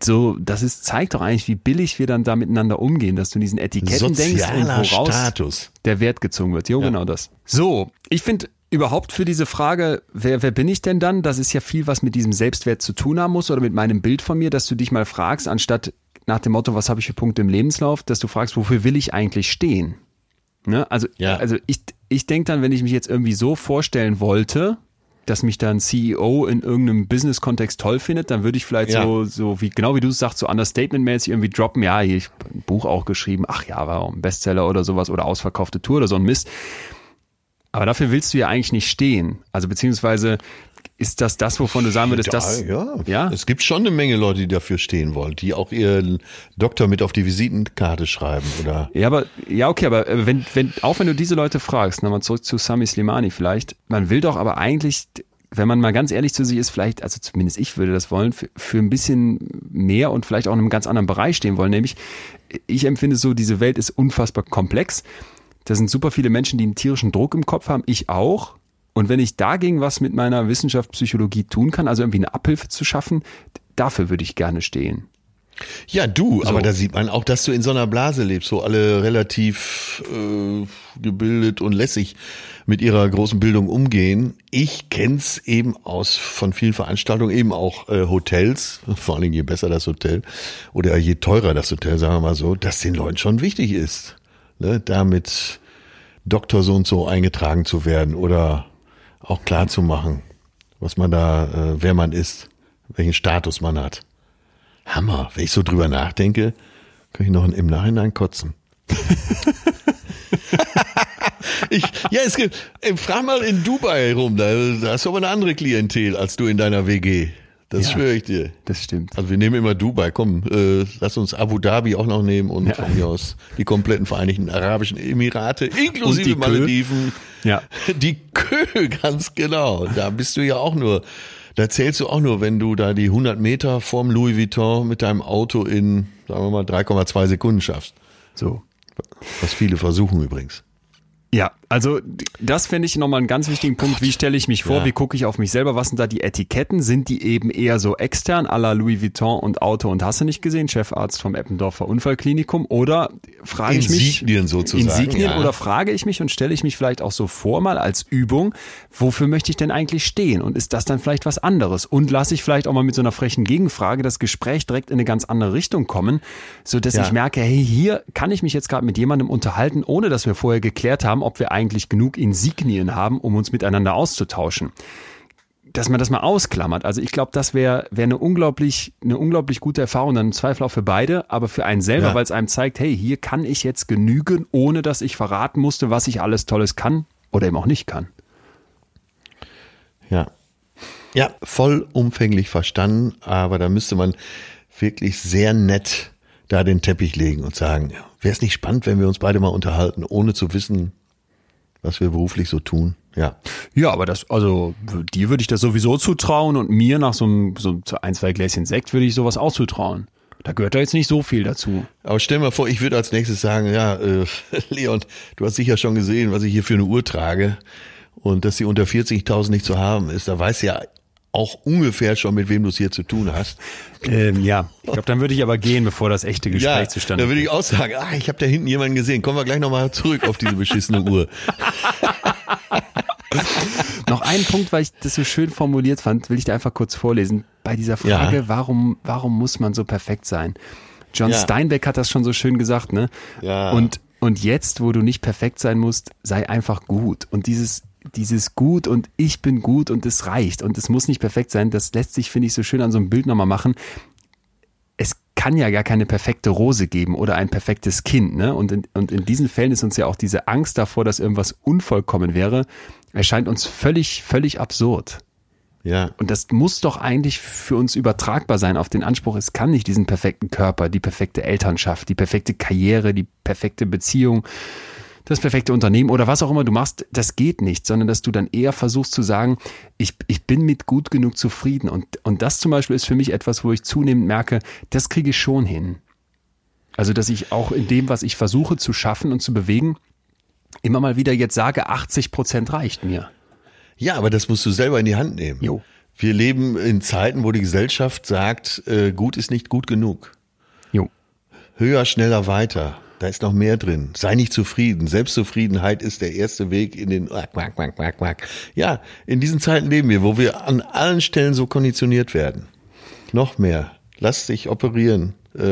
zeigt doch eigentlich, wie billig wir dann da miteinander umgehen, dass du in diesen Etiketten denkst und woraus Status. Der Wert gezogen wird. Genau das. So, ich finde, überhaupt für diese Frage, wer bin ich denn dann? Das ist ja viel, was mit diesem Selbstwert zu tun haben muss oder mit meinem Bild von mir, dass du dich mal fragst, anstatt nach dem Motto, was habe ich für Punkte im Lebenslauf, dass du fragst, wofür will ich eigentlich stehen? Ne? Also ich denke dann, wenn ich mich jetzt irgendwie so vorstellen wollte, dass mich dann CEO in irgendeinem Business-Kontext toll findet, dann würde ich vielleicht so wie genau wie du es sagst, so Understatement-mäßig irgendwie droppen, ich habe ein Buch auch geschrieben, war auch ein Bestseller oder sowas oder ausverkaufte Tour oder so ein Mist. Aber dafür willst du ja eigentlich nicht stehen. Also beziehungsweise ist das, wovon du sagen würdest, ja? Es gibt schon eine Menge Leute, die dafür stehen wollen, die auch ihren Doktor mit auf die Visitenkarte schreiben, oder? Aber wenn du diese Leute fragst, nochmal zurück zu Sami Slimani vielleicht, man will doch aber eigentlich, wenn man mal ganz ehrlich zu sich ist, vielleicht, also zumindest ich würde das wollen, für ein bisschen mehr und vielleicht auch in einem ganz anderen Bereich stehen wollen, nämlich ich empfinde so, diese Welt ist unfassbar komplex. Da sind super viele Menschen, die einen tierischen Druck im Kopf haben, ich auch. Und wenn ich dagegen was mit meiner Wissenschaft Psychologie tun kann, also irgendwie eine Abhilfe zu schaffen, dafür würde ich gerne stehen. Ja, aber da sieht man auch, dass du in so einer Blase lebst, wo alle relativ gebildet und lässig mit ihrer großen Bildung umgehen. Ich kenn's eben von vielen Veranstaltungen, eben auch Hotels, vor allem je besser das Hotel oder je teurer das Hotel, sagen wir mal so, dass den Leuten schon wichtig ist. Ne, damit Doktor so und so eingetragen zu werden oder auch klar zu machen, was man da, wer man ist, welchen Status man hat. Hammer. Wenn ich so drüber nachdenke, kann ich noch im Nachhinein kotzen. Frag mal in Dubai rum, da hast du aber eine andere Klientel als du in deiner WG. Das schwöre ich dir. Das stimmt. Also wir nehmen immer Dubai, komm, lass uns Abu Dhabi auch noch nehmen und von mir aus die kompletten Vereinigten Arabischen Emirate, inklusive Malediven. Ja. Die Kö, ganz genau. Da bist du ja auch nur, da zählst du auch nur, wenn du da die 100 Meter vorm Louis Vuitton mit deinem Auto in, sagen wir mal, 3,2 Sekunden schaffst. So. Was viele versuchen übrigens. Ja, Also das finde ich nochmal einen ganz wichtigen Punkt. Wie stelle ich mich vor? Wie gucke ich auf mich selber? Was sind da die Etiketten? Sind die eben eher so extern, à la Louis Vuitton und Auto und hast du nicht gesehen, Chefarzt vom Eppendorfer Unfallklinikum? Oder frage ich mich... Insignien sozusagen. Insignien, oder frage ich mich und stelle ich mich vielleicht auch so vor, mal als Übung, wofür möchte ich denn eigentlich stehen? Und ist das dann vielleicht was anderes? Und lasse ich vielleicht auch mal mit so einer frechen Gegenfrage das Gespräch direkt in eine ganz andere Richtung kommen, sodass ich merke, hey, hier kann ich mich jetzt gerade mit jemandem unterhalten, ohne dass wir vorher geklärt haben, ob wir eigentlich genug Insignien haben, um uns miteinander auszutauschen. Dass man das mal ausklammert. Also ich glaube, das wäre eine unglaublich gute Erfahrung, dann im Zweifel auch für beide, aber für einen selber, weil es einem zeigt, hey, hier kann ich jetzt genügen, ohne dass ich verraten musste, was ich alles Tolles kann oder eben auch nicht kann. Ja. Ja, vollumfänglich verstanden, aber da müsste man wirklich sehr nett da den Teppich legen und sagen, wäre es nicht spannend, wenn wir uns beide mal unterhalten, ohne zu wissen, was wir beruflich so tun. Ja. Ja, aber dir würde ich das sowieso zutrauen und mir nach so ein, 2 Gläschen Sekt würde ich sowas auch zutrauen. Da gehört da jetzt nicht so viel dazu. Aber stell mal vor, ich würde als nächstes sagen, Leon, du hast sicher schon gesehen, was ich hier für eine Uhr trage und dass sie unter 40.000 nicht zu haben ist. Da weiß ja auch ungefähr schon, mit wem du es hier zu tun hast. Ja, ich glaube, dann würde ich aber gehen, bevor das echte Gespräch zustande kommt. Dann würde ich auch sagen, ich habe da hinten jemanden gesehen. Kommen wir gleich nochmal zurück auf diese beschissene Uhr. Noch einen Punkt, weil ich das so schön formuliert fand, will ich dir einfach kurz vorlesen. Bei dieser Frage, warum muss man so perfekt sein? John Steinbeck hat das schon so schön gesagt, ne? Ja. Und jetzt, wo du nicht perfekt sein musst, sei einfach gut. Und dieses gut und ich bin gut und es reicht und es muss nicht perfekt sein, das lässt sich, finde ich, so schön an so einem Bild nochmal machen. Es kann ja gar keine perfekte Rose geben oder ein perfektes Kind, ne? Und in diesen Fällen ist uns ja auch diese Angst davor, dass irgendwas unvollkommen wäre, erscheint uns völlig, völlig absurd. Ja. Und das muss doch eigentlich für uns übertragbar sein auf den Anspruch, es kann nicht diesen perfekten Körper, die perfekte Elternschaft, die perfekte Karriere, die perfekte Beziehung, das perfekte Unternehmen oder was auch immer du machst, das geht nicht, sondern dass du dann eher versuchst zu sagen, ich bin mit gut genug zufrieden. Und das zum Beispiel ist für mich etwas, wo ich zunehmend merke, das kriege ich schon hin. Also, dass ich auch in dem, was ich versuche zu schaffen und zu bewegen, immer mal wieder jetzt sage, 80% reicht mir. Ja, aber das musst du selber in die Hand nehmen. Jo. Wir leben in Zeiten, wo die Gesellschaft sagt, gut ist nicht gut genug. Jo. Höher, schneller, weiter. Da ist noch mehr drin. Sei nicht zufrieden. Selbstzufriedenheit ist der erste Weg in den Ja, in diesen Zeiten leben wir, wo wir an allen Stellen so konditioniert werden. Noch mehr. Lass dich operieren.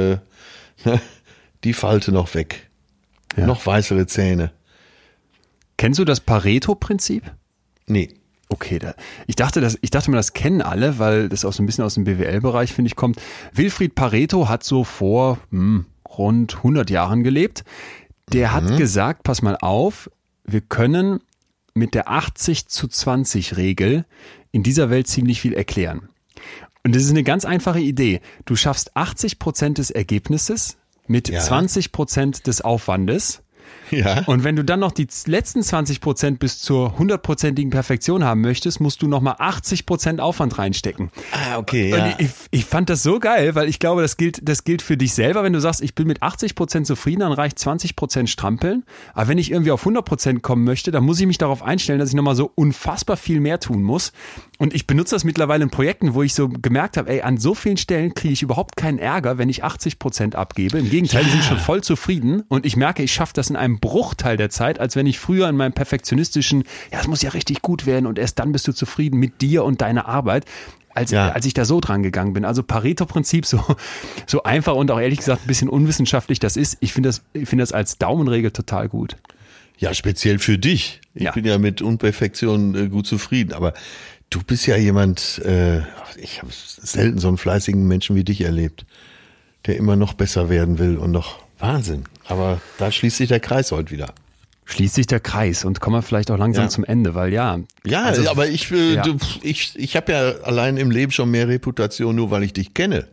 Die Falte noch weg. Ja. Noch weißere Zähne. Kennst du das Pareto-Prinzip? Nee. Okay, ich dachte mir, das kennen alle, weil das auch so ein bisschen aus dem BWL-Bereich, finde ich, kommt. Wilfried Pareto hat so vor rund 100 Jahren gelebt. Der hat gesagt, pass mal auf, wir können mit der 80-zu-20-Regel in dieser Welt ziemlich viel erklären. Und das ist eine ganz einfache Idee. Du schaffst 80% des Ergebnisses mit 20% des Aufwandes. Ja. Und wenn du dann noch die letzten 20% bis zur 100%igen Perfektion haben möchtest, musst du nochmal 80% Aufwand reinstecken. Ah, okay, ja. Und ich fand das so geil, weil ich glaube, das gilt für dich selber, wenn du sagst, ich bin mit 80% zufrieden, dann reicht 20% strampeln. Aber wenn ich irgendwie auf 100% kommen möchte, dann muss ich mich darauf einstellen, dass ich nochmal so unfassbar viel mehr tun muss. Und ich benutze das mittlerweile in Projekten, wo ich so gemerkt habe, an so vielen Stellen kriege ich überhaupt keinen Ärger, wenn ich 80% abgebe. Im Gegenteil, die sind schon voll zufrieden und ich merke, ich schaffe das in einem Bruchteil der Zeit, als wenn ich früher in meinem perfektionistischen, es muss ja richtig gut werden und erst dann bist du zufrieden mit dir und deiner Arbeit, als ich da so dran gegangen bin. Also Pareto-Prinzip, so einfach und auch ehrlich gesagt ein bisschen unwissenschaftlich das ist, ich finde das als Daumenregel total gut. Ja, speziell für dich. Ich bin ja mit Unperfektion gut zufrieden, aber du bist ja jemand, ich habe selten so einen fleißigen Menschen wie dich erlebt, der immer noch besser werden will und noch Wahnsinn. Aber da schließt sich der Kreis heute wieder. Schließt sich der Kreis und kommen wir vielleicht auch langsam zum Ende, weil also, aber ich habe ja allein im Leben schon mehr Reputation, nur weil ich dich kenne.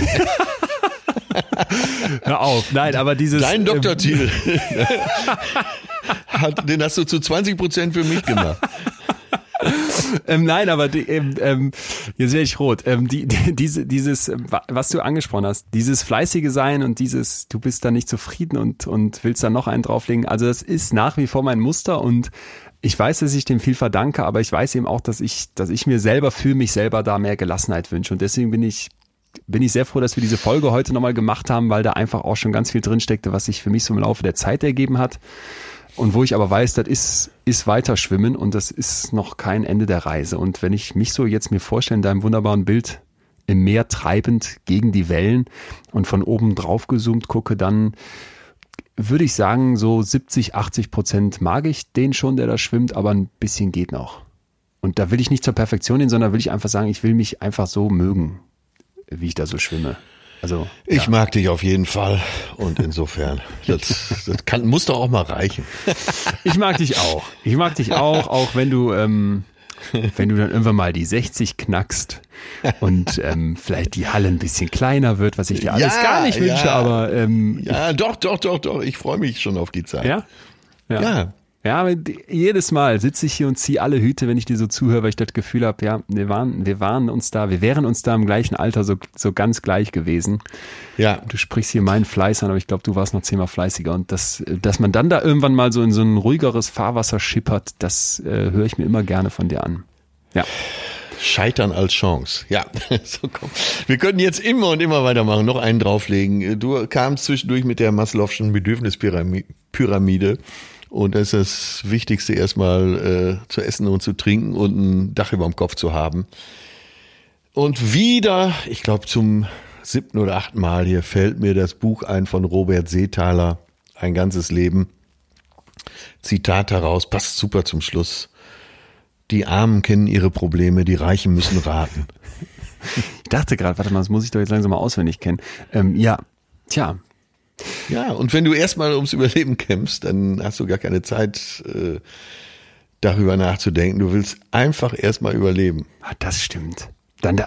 Hör auf, nein, aber Dein Doktortitel, den hast du zu 20% für mich gemacht. Nein, aber jetzt werde ich rot. Dieses, was du angesprochen hast, dieses fleißige Sein und dieses, du bist da nicht zufrieden und willst da noch einen drauflegen. Also das ist nach wie vor mein Muster und ich weiß, dass ich dem viel verdanke, aber ich weiß eben auch, dass ich mir selber für mich selber da mehr Gelassenheit wünsche. Und deswegen bin ich sehr froh, dass wir diese Folge heute nochmal gemacht haben, weil da einfach auch schon ganz viel drinsteckte, was sich für mich so im Laufe der Zeit ergeben hat. Und wo ich aber weiß, das ist weiter schwimmen und das ist noch kein Ende der Reise. Und wenn ich mich so jetzt mir vorstelle, in deinem wunderbaren Bild im Meer treibend gegen die Wellen und von oben drauf gezoomt gucke, dann würde ich sagen, so 70-80% mag ich den schon, der da schwimmt, aber ein bisschen geht noch. Und da will ich nicht zur Perfektion hin, sondern will ich einfach sagen, ich will mich einfach so mögen, wie ich da so schwimme. Also, ich mag dich auf jeden Fall und insofern, das muss doch auch mal reichen. Ich mag dich auch. Auch wenn du dann irgendwann mal die 60 knackst und vielleicht die Halle ein bisschen kleiner wird, was ich dir alles gar nicht wünsche, aber doch, ich freue mich schon auf die Zeit. Ja, jedes Mal sitze ich hier und ziehe alle Hüte, wenn ich dir so zuhöre, weil ich das Gefühl habe, ja, wir wären uns da im gleichen Alter so ganz gleich gewesen. Ja. Du sprichst hier meinen Fleiß an, aber ich glaube, du warst noch 10-mal fleißiger und dass man dann da irgendwann mal so in so ein ruhigeres Fahrwasser schippert, das höre ich mir immer gerne von dir an. Ja. Scheitern als Chance. Ja, so komm. Wir können jetzt immer und immer weitermachen, noch einen drauflegen. Du kamst zwischendurch mit der Maslow'schen Bedürfnispyramide. Und das ist das Wichtigste, erstmal zu essen und zu trinken und ein Dach über dem Kopf zu haben. Und wieder, ich glaube zum 7. oder 8. Mal hier, fällt mir das Buch ein von Robert Seethaler, Ein ganzes Leben. Zitat daraus, passt super zum Schluss. Die Armen kennen ihre Probleme, die Reichen müssen raten. Ich dachte gerade, warte mal, das muss ich doch jetzt langsam mal auswendig kennen. Ja, und wenn du erstmal ums Überleben kämpfst, dann hast du gar keine Zeit, darüber nachzudenken. Du willst einfach erstmal überleben. Das stimmt. Dann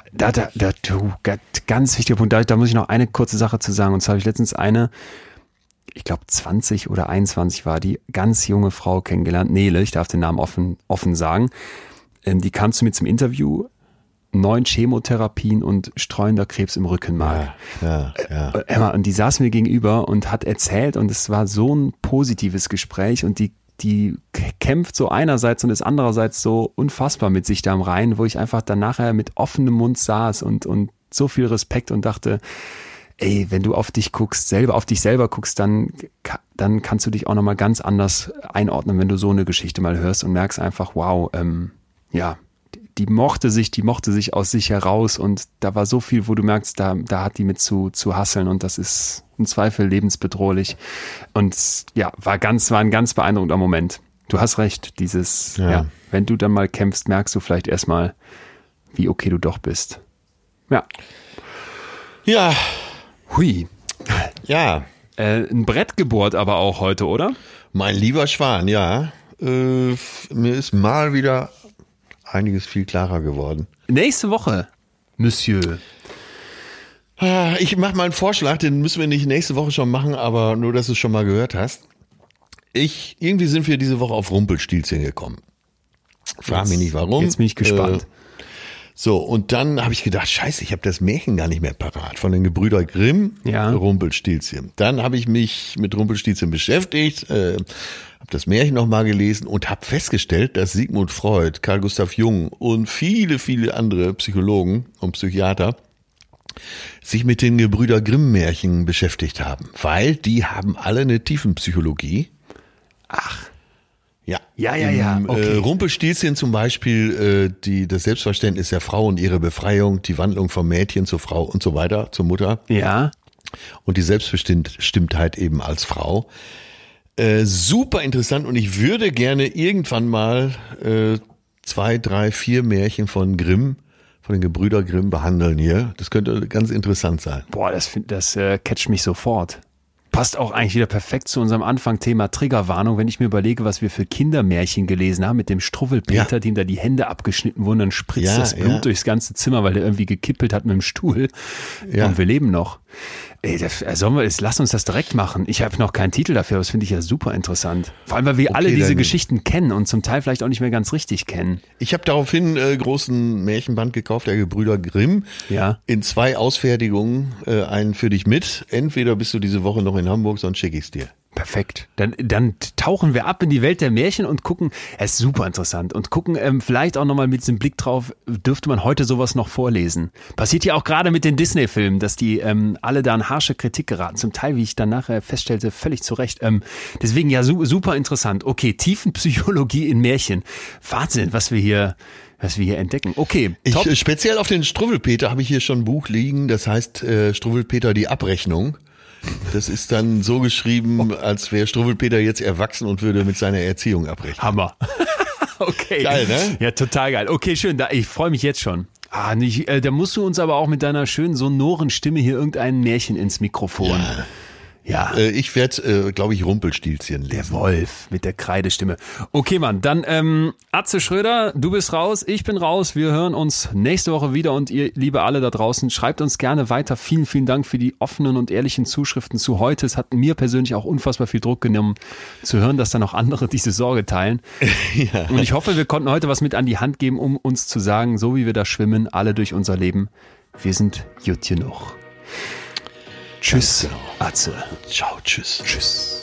ganz wichtiger Punkt, da muss ich noch eine kurze Sache zu sagen. Und zwar habe ich letztens ich glaube 20 oder 21 war die, ganz junge Frau kennengelernt, Nele, ich darf den Namen offen sagen. Die kam zu mir zum Interview, 9 Chemotherapien und streuender Krebs im Rückenmark. Ja. Emma, und die saß mir gegenüber und hat erzählt und es war so ein positives Gespräch und die kämpft so einerseits und ist andererseits so unfassbar mit sich da am Rhein, wo ich einfach dann nachher mit offenem Mund saß und so viel Respekt und dachte, ey, wenn du auf dich selber guckst, dann kannst du dich auch nochmal ganz anders einordnen, wenn du so eine Geschichte mal hörst und merkst einfach, wow, die mochte sich aus sich heraus und da war so viel, wo du merkst, da hat die mit zu hasseln und das ist im Zweifel lebensbedrohlich und ja, war ein ganz beeindruckender Moment. Du hast recht, wenn du dann mal kämpfst, merkst du vielleicht erstmal, wie okay du doch bist. Ja. Ja. Hui. Ja. Ein Brett gebohrt aber auch heute, oder? Mein lieber Schwan, ja. Mir ist mal wieder einiges viel klarer geworden. Nächste Woche, Monsieur. Ich mache mal einen Vorschlag, den müssen wir nicht nächste Woche schon machen, aber nur, dass du es schon mal gehört hast. Irgendwie sind wir diese Woche auf Rumpelstilzchen gekommen. Frag mich nicht warum. Jetzt bin ich gespannt. So, und dann habe ich gedacht, scheiße, ich habe das Märchen gar nicht mehr parat. Von den Gebrüder Grimm, Rumpelstilzchen. Dann habe ich mich mit Rumpelstilzchen beschäftigt, habe das Märchen nochmal gelesen und habe festgestellt, dass Sigmund Freud, Carl Gustav Jung und viele, viele andere Psychologen und Psychiater sich mit den Gebrüder Grimm Märchen beschäftigt haben. Weil die haben alle eine Tiefenpsychologie. Ach. Ja. Okay. Rumpelstilzchen zum Beispiel, das Selbstverständnis der Frau und ihre Befreiung, die Wandlung vom Mädchen zur Frau und so weiter, zur Mutter. Ja. Und die Selbstbestimmtheit eben als Frau. Super interessant und ich würde gerne irgendwann mal 2, 3, 4 Märchen von Grimm, von den Gebrüder Grimm behandeln hier. Das könnte ganz interessant sein. Boah, das catcht mich sofort. Passt auch eigentlich wieder perfekt zu unserem Anfang-Thema Triggerwarnung, wenn ich mir überlege, was wir für Kindermärchen gelesen haben mit dem Struffelpeter, dem da die Hände abgeschnitten wurden, dann spritzt das Blut durchs ganze Zimmer, weil der irgendwie gekippelt hat mit dem Stuhl. Ja. Und wir leben noch. Lass uns das direkt machen. Ich habe noch keinen Titel dafür, aber das finde ich ja super interessant. Vor allem, weil wir alle diese Geschichten kennen und zum Teil vielleicht auch nicht mehr ganz richtig kennen. Ich habe daraufhin großen Märchenband gekauft, der Gebrüder Grimm. Ja. In 2 Ausfertigungen, einen für dich mit. Entweder bist du diese Woche noch in Hamburg, sonst schicke ich es dir. Perfekt. Dann tauchen wir ab in die Welt der Märchen und gucken, es ist super interessant, und gucken vielleicht auch nochmal mit diesem Blick drauf, dürfte man heute sowas noch vorlesen. Passiert ja auch gerade mit den Disney-Filmen, dass die alle da in harsche Kritik geraten. Zum Teil, wie ich dann nachher feststellte, völlig zu Recht. Deswegen ja super interessant. Okay, Tiefenpsychologie in Märchen. Wahnsinn, was wir hier entdecken. Okay, top. Speziell auf den Struwwelpeter habe ich hier schon ein Buch liegen, das heißt Struwwelpeter die Abrechnung. Das ist dann so geschrieben, als wäre Struwwelpeter jetzt erwachsen und würde mit seiner Erziehung abrechnen. Hammer. Okay. Geil, ne? Ja, total geil. Okay, schön. Ich freue mich jetzt schon. Da musst du uns aber auch mit deiner schönen sonoren Stimme hier irgendein Märchen ins Mikrofon. Ja. Ich werde, glaube ich, Rumpelstilzchen lesen. Der Wolf mit der Kreidestimme. Okay, Mann, dann Atze Schröder, du bist raus, ich bin raus. Wir hören uns nächste Woche wieder, und ihr, liebe alle da draußen, schreibt uns gerne weiter. Vielen, vielen Dank für die offenen und ehrlichen Zuschriften zu heute. Es hat mir persönlich auch unfassbar viel Druck genommen, zu hören, dass da noch andere diese Sorge teilen. Ja. Und ich hoffe, wir konnten heute was mit an die Hand geben, um uns zu sagen, so wie wir da schwimmen, alle durch unser Leben, wir sind gut genug. Tschüss, genau. Atze. Ciao, tschüss. Tschüss.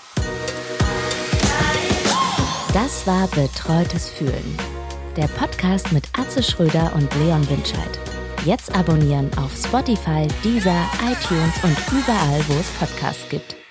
Das war Betreutes Fühlen. Der Podcast mit Atze Schröder und Leon Winscheid. Jetzt abonnieren auf Spotify, Deezer, iTunes und überall, wo es Podcasts gibt.